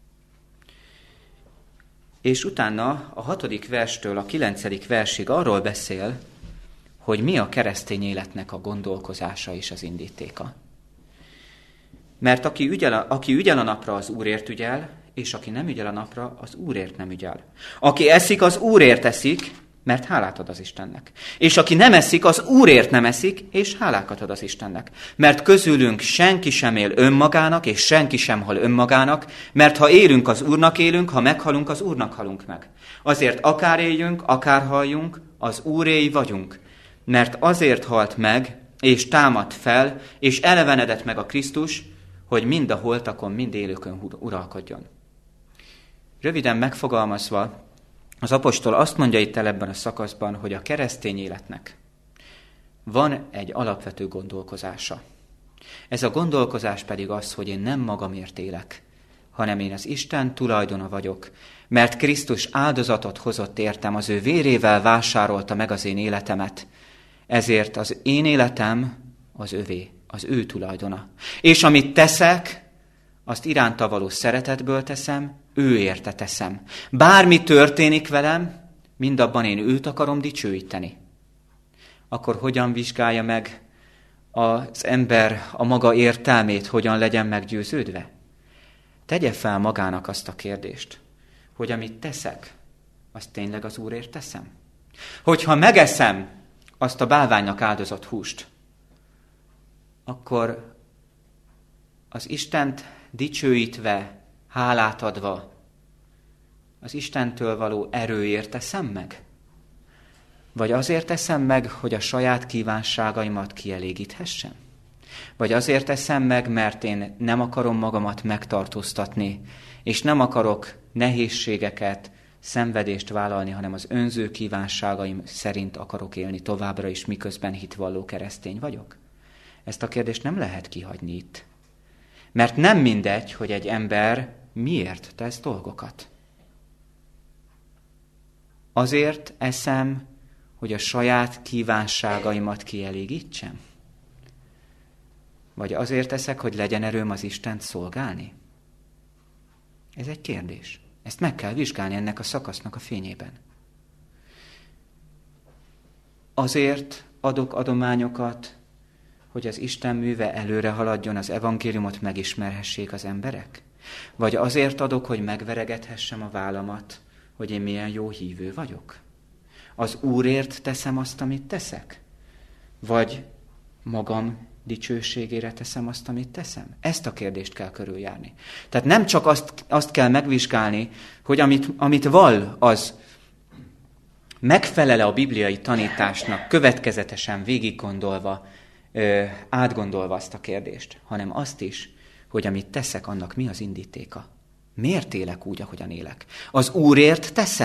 És utána a 6. verstől a 9. versig arról beszél, hogy mi a keresztény életnek a gondolkozása és az indítéka. Mert aki ügyel a napra, az Úrért ügyel, és aki nem ügyel a napra, az Úrért nem ügyel. Aki eszik, az Úrért eszik, mert hálát ad az Istennek. És aki nem eszik, az Úrért nem eszik, és hálákat ad az Istennek. Mert közülünk senki sem él önmagának, és senki sem hal önmagának, mert ha élünk, az Úrnak élünk, ha meghalunk, az Úrnak halunk meg. Azért akár éljünk, akár halljunk, az Úréi vagyunk. Mert azért halt meg, és támadt fel, és elevenedett meg a Krisztus, hogy mind a holtakon, mind élőkön uralkodjon. Röviden megfogalmazva, az apostol azt mondja itt el ebben a szakaszban, hogy a keresztény életnek van egy alapvető gondolkozása. Ez a gondolkozás pedig az, hogy én nem magamért élek, hanem én az Isten tulajdona vagyok, mert Krisztus áldozatot hozott értem, az ő vérével vásárolta meg az én életemet, ezért az én életem az övé, az ő tulajdona. És amit teszek, azt iránta való szeretetből teszem, ő érte teszem. Bármi történik velem, mindabban én őt akarom dicsőíteni. Akkor hogyan vizsgálja meg az ember a maga értelmét, hogyan legyen meggyőződve? Tegye fel magának azt a kérdést, hogy amit teszek, azt tényleg az Úrért teszem? Hogyha megeszem azt a bálványnak áldozott húst, akkor az Istent dicsőítve, hálát adva, az Istentől való erőért teszem meg? Vagy azért teszem meg, hogy a saját kívánságaimat kielégíthessem? Vagy azért teszem meg, mert én nem akarom magamat megtartóztatni, és nem akarok nehézségeket, szenvedést vállalni, hanem az önző kívánságaim szerint akarok élni továbbra is, miközben hitvalló keresztény vagyok? Ezt a kérdést nem lehet kihagyni itt. Mert nem mindegy, hogy egy ember miért tesz dolgokat. Azért eszem, hogy a saját kívánságaimat kielégítsem? Vagy azért eszek, hogy legyen erőm az Istent szolgálni? Ez egy kérdés. Ezt meg kell vizsgálni ennek a szakasznak a fényében. Azért adok adományokat, hogy az Isten műve előre haladjon, az evangéliumot megismerhessék az emberek? Vagy azért adok, hogy megveregethessem a vállamat, hogy én milyen jó hívő vagyok? Az Úrért teszem azt, amit teszek? Vagy magam dicsőségére teszem azt, amit teszem? Ezt a kérdést kell körüljárni. Tehát nem csak azt kell megvizsgálni, hogy amit vall, az megfelel a bibliai tanításnak, következetesen végiggondolva, átgondolva azt a kérdést, hanem azt is, hogy amit teszek, annak mi az indítéka. Miért élek úgy, ahogyan élek? Az Úrért teszem?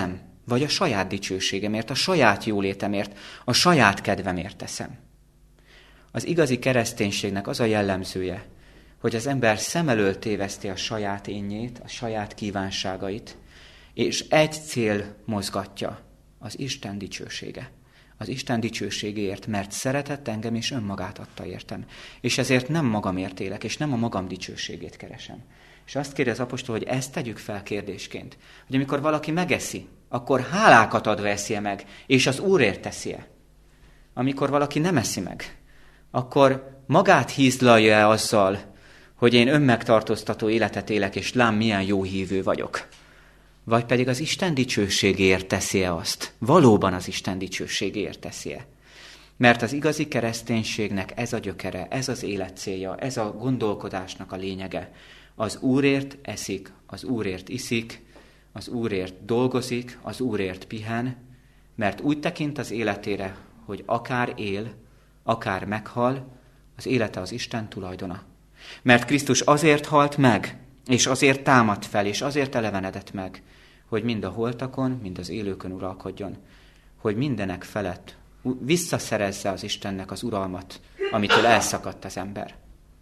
vagy a saját dicsőségemért, a saját jólétemért, a saját kedvemért teszem. Az igazi kereszténységnek az a jellemzője, hogy az ember szem elől téveszti a saját énjét, a saját kívánságait, és egy cél mozgatja, az Isten dicsősége. Az Isten dicsőségéért, mert szeretett engem, és önmagát adta értem. És ezért nem magamért élek, és nem a magam dicsőségét keresem. És azt kéri az apostol, hogy ezt tegyük fel kérdésként, hogy amikor valaki megeszi, akkor hálákat adva eszi meg, és az Úrért teszi-e. Amikor valaki nem eszi meg, akkor magát hízlalja-e azzal, hogy én önmegtartóztató életet élek, és lám milyen jó hívő vagyok. Vagy pedig az Isten dicsőségéért teszi-e azt? Valóban az Isten dicsőségéért teszi-e? Mert az igazi kereszténységnek ez a gyökere, ez az élet célja, ez a gondolkodásnak a lényege. Az Úrért eszik, az Úrért iszik, az Úrért dolgozik, az Úrért pihen, mert úgy tekint az életére, hogy akár él, akár meghal, az élete az Isten tulajdona. Mert Krisztus azért halt meg, és azért támadt fel, és azért elevenedett meg, hogy mind a holtakon, mind az élőkön uralkodjon, hogy mindenek felett visszaszerezze az Istennek az uralmat, amitől elszakadt az ember.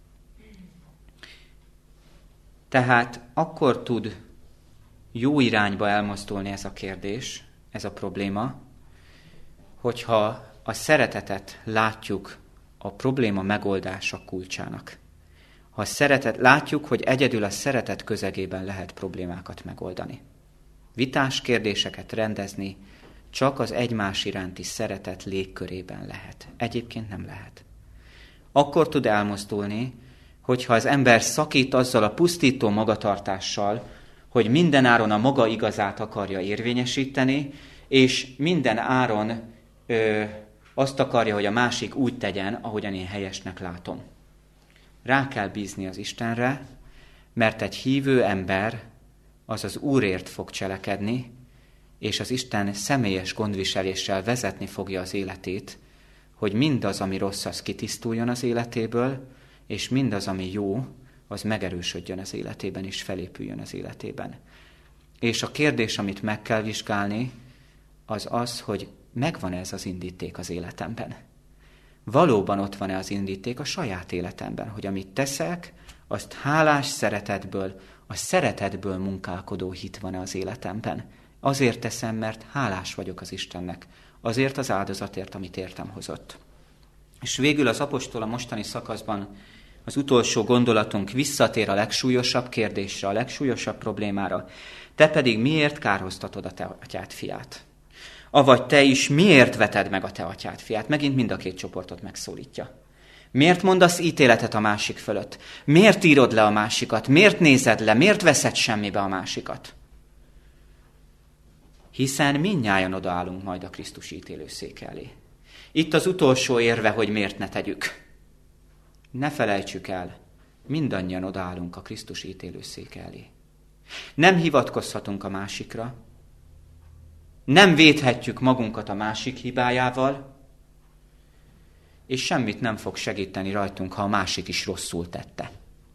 Tehát akkor tud jó irányba elmozdulni ez a kérdés, ez a probléma, hogyha a szeretetet látjuk a probléma megoldása kulcsának. Ha látjuk, hogy egyedül a szeretet közegében lehet problémákat megoldani. Vitás kérdéseket rendezni csak az egymás iránti szeretet légkörében lehet. Egyébként nem lehet. Akkor tud elmozdulni, hogyha az ember szakít azzal a pusztító magatartással, hogy minden áron a maga igazát akarja érvényesíteni, és minden áron azt akarja, hogy a másik úgy tegyen, ahogyan én helyesnek látom. Rá kell bízni az Istenre, mert egy hívő ember az az Úrért fog cselekedni, és az Isten személyes gondviseléssel vezetni fogja az életét, hogy mindaz, ami rossz, az kitisztuljon az életéből, és mindaz, ami jó, az megerősödjön az életében, és felépüljön az életében. És a kérdés, amit meg kell vizsgálni, az az, hogy megvan-e ez az indíték az életemben. Valóban ott van-e az indíték a saját életemben, hogy amit teszek, azt hálás szeretetből, a szeretetből munkálkodó hit van-e az életemben. Azért teszem, mert hálás vagyok az Istennek, azért az áldozatért, amit értem hozott. És végül az apostol a mostani szakaszban az utolsó gondolatunk visszatér a legsúlyosabb kérdésre, a legsúlyosabb problémára. Te pedig miért kárhoztatod a te atyád fiát? Avagy te is miért veted meg a te atyád fiát? Megint mind a két csoportot megszólítja. Miért mondasz ítéletet a másik fölött? Miért írod le a másikat? Miért nézed le? Miért veszed semmibe a másikat? Hiszen mindnyájan odaállunk majd a Krisztus ítélőszék elé. Itt az utolsó érve, hogy miért ne tegyük. Ne felejtsük el, mindannyian odaállunk a Krisztus ítélőszék elé. Nem hivatkozhatunk a másikra, nem védhetjük magunkat a másik hibájával, és semmit nem fog segíteni rajtunk, ha a másik is rosszul tette.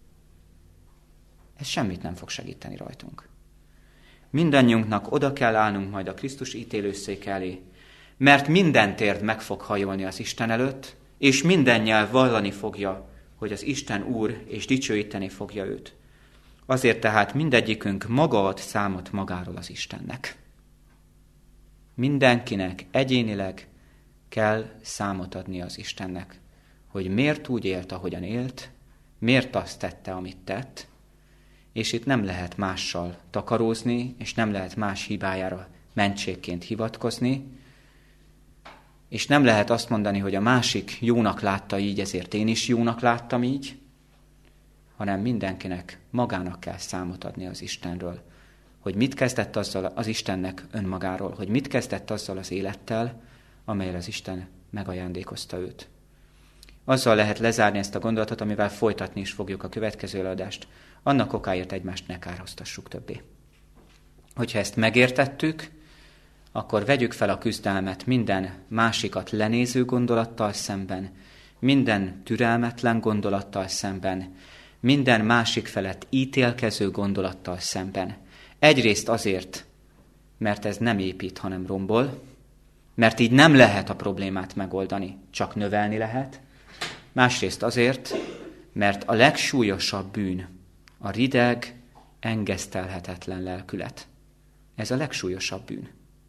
Ez semmit nem fog segíteni rajtunk. Mindannyiunknak oda kell állnunk majd a Krisztus ítélőszék elé, mert minden térd meg fog hajolni az Isten előtt, és minden nyelv vallani fogja, hogy az Isten Úr, és dicsőíteni fogja őt. Azért tehát mindegyikünk maga ad számot magáról az Istennek. Mindenkinek egyénileg kell számot adni az Istennek, hogy miért úgy élt, ahogyan élt, miért azt tette, amit tett, és itt nem lehet mással takarózni, és nem lehet más hibájára mentségként hivatkozni, és nem lehet azt mondani, hogy a másik jónak látta így, ezért én is jónak láttam így, hanem mindenkinek magának kell számot adni az Istenről, hogy mit kezdett azzal az Istennek önmagáról, hogy mit kezdett azzal az élettel, amelyel az Isten megajándékozta őt. Azzal lehet lezárni ezt a gondolatot, amivel folytatni is fogjuk a következő előadást. Annak okáért egymást ne kárhoztassuk többé. Hogyha ezt megértettük, akkor vegyük fel a küzdelmet minden másikat lenéző gondolattal szemben, minden türelmetlen gondolattal szemben, minden másik felett ítélkező gondolattal szemben. Egyrészt azért, mert ez nem épít, hanem rombol, mert így nem lehet a problémát megoldani, csak növelni lehet. Másrészt azért, mert a legsúlyosabb bűn a rideg, engesztelhetetlen lelkület. Ez a legsúlyosabb bűn.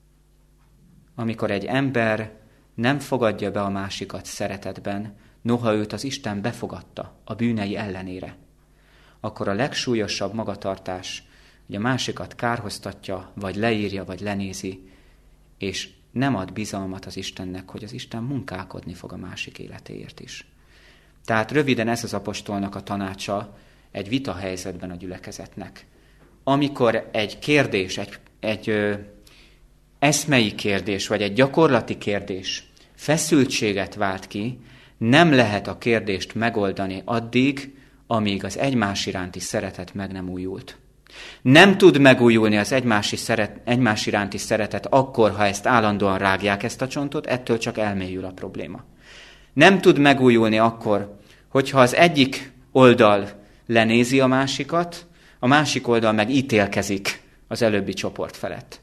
Amikor egy ember nem fogadja be a másikat szeretetben, noha őt az Isten befogadta a bűnei ellenére, akkor a legsúlyosabb magatartás, hogy a másikat kárhoztatja, vagy leírja, vagy lenézi, és nem ad bizalmat az Istennek, hogy az Isten munkálkodni fog a másik életéért is. Tehát röviden ez az apostolnak a tanácsa egy vitahelyzetben a gyülekezetnek. Amikor egy kérdés, egy eszmei kérdés, vagy egy gyakorlati kérdés feszültséget vált ki, nem lehet a kérdést megoldani addig, amíg az egymás iránti szeretet meg nem újult. Nem tud megújulni az egymás iránti szeretet akkor, ha ezt állandóan rágják ezt a csontot, ettől csak elmélyül a probléma. Nem tud megújulni akkor, hogyha az egyik oldal lenézi a másikat, a másik oldal meg ítélkezik az előbbi csoport felett.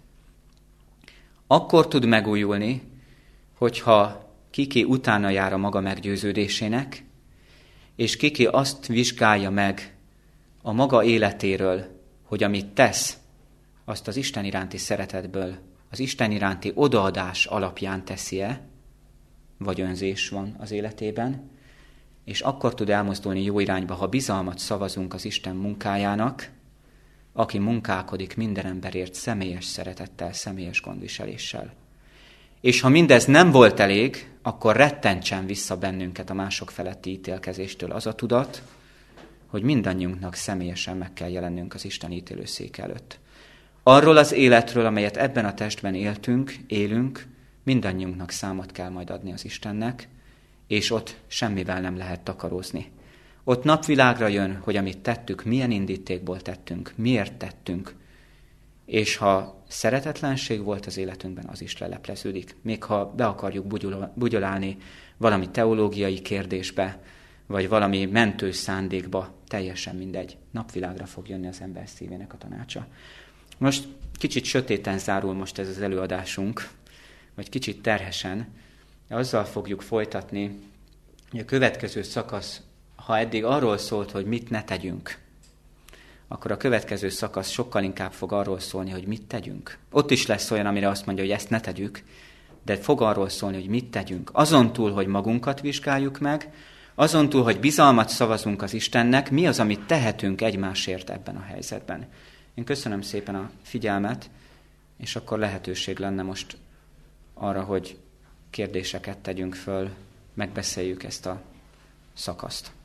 Akkor tud megújulni, hogyha kiki utána jár a maga meggyőződésének, és kiki azt vizsgálja meg a maga életéről, hogy amit tesz, azt az Isten iránti szeretetből, az Isten iránti odaadás alapján teszi-e, vagy önzés van az életében, és akkor tud elmozdulni jó irányba, ha bizalmat szavazunk az Isten munkájának, aki munkálkodik minden emberért személyes szeretettel, személyes gondviseléssel. És ha mindez nem volt elég, akkor rettentsen vissza bennünket a mások feletti ítélkezéstől az a tudat, hogy mindannyiunknak személyesen meg kell jelennünk az Isten ítélőszék előtt. Arról az életről, amelyet ebben a testben élünk, mindannyiunknak számot kell majd adni az Istennek, és ott semmivel nem lehet takarózni. Ott napvilágra jön, hogy amit tettük, milyen indítékból tettünk, miért tettünk, és ha szeretetlenség volt az életünkben, az is lelepleződik. Még ha be akarjuk bugyolálni valami teológiai kérdésbe, vagy valami mentő szándékba, teljesen mindegy. Napvilágra fog jönni az ember szívének a tanácsa. Most kicsit sötéten zárul most ez az előadásunk, vagy kicsit terhesen. Azzal fogjuk folytatni, hogy a következő szakasz, ha eddig arról szólt, hogy mit ne tegyünk, akkor a következő szakasz sokkal inkább fog arról szólni, hogy mit tegyünk. Ott is lesz olyan, amire azt mondja, hogy ezt ne tegyük, de fog arról szólni, hogy mit tegyünk. Azon túl, hogy magunkat vizsgáljuk meg, azon túl, hogy bizalmat szavazunk az Istennek, mi az, amit tehetünk egymásért ebben a helyzetben. Én köszönöm szépen a figyelmet, és akkor lehetőség lenne most arra, hogy kérdéseket tegyünk föl, megbeszéljük ezt a szakaszt.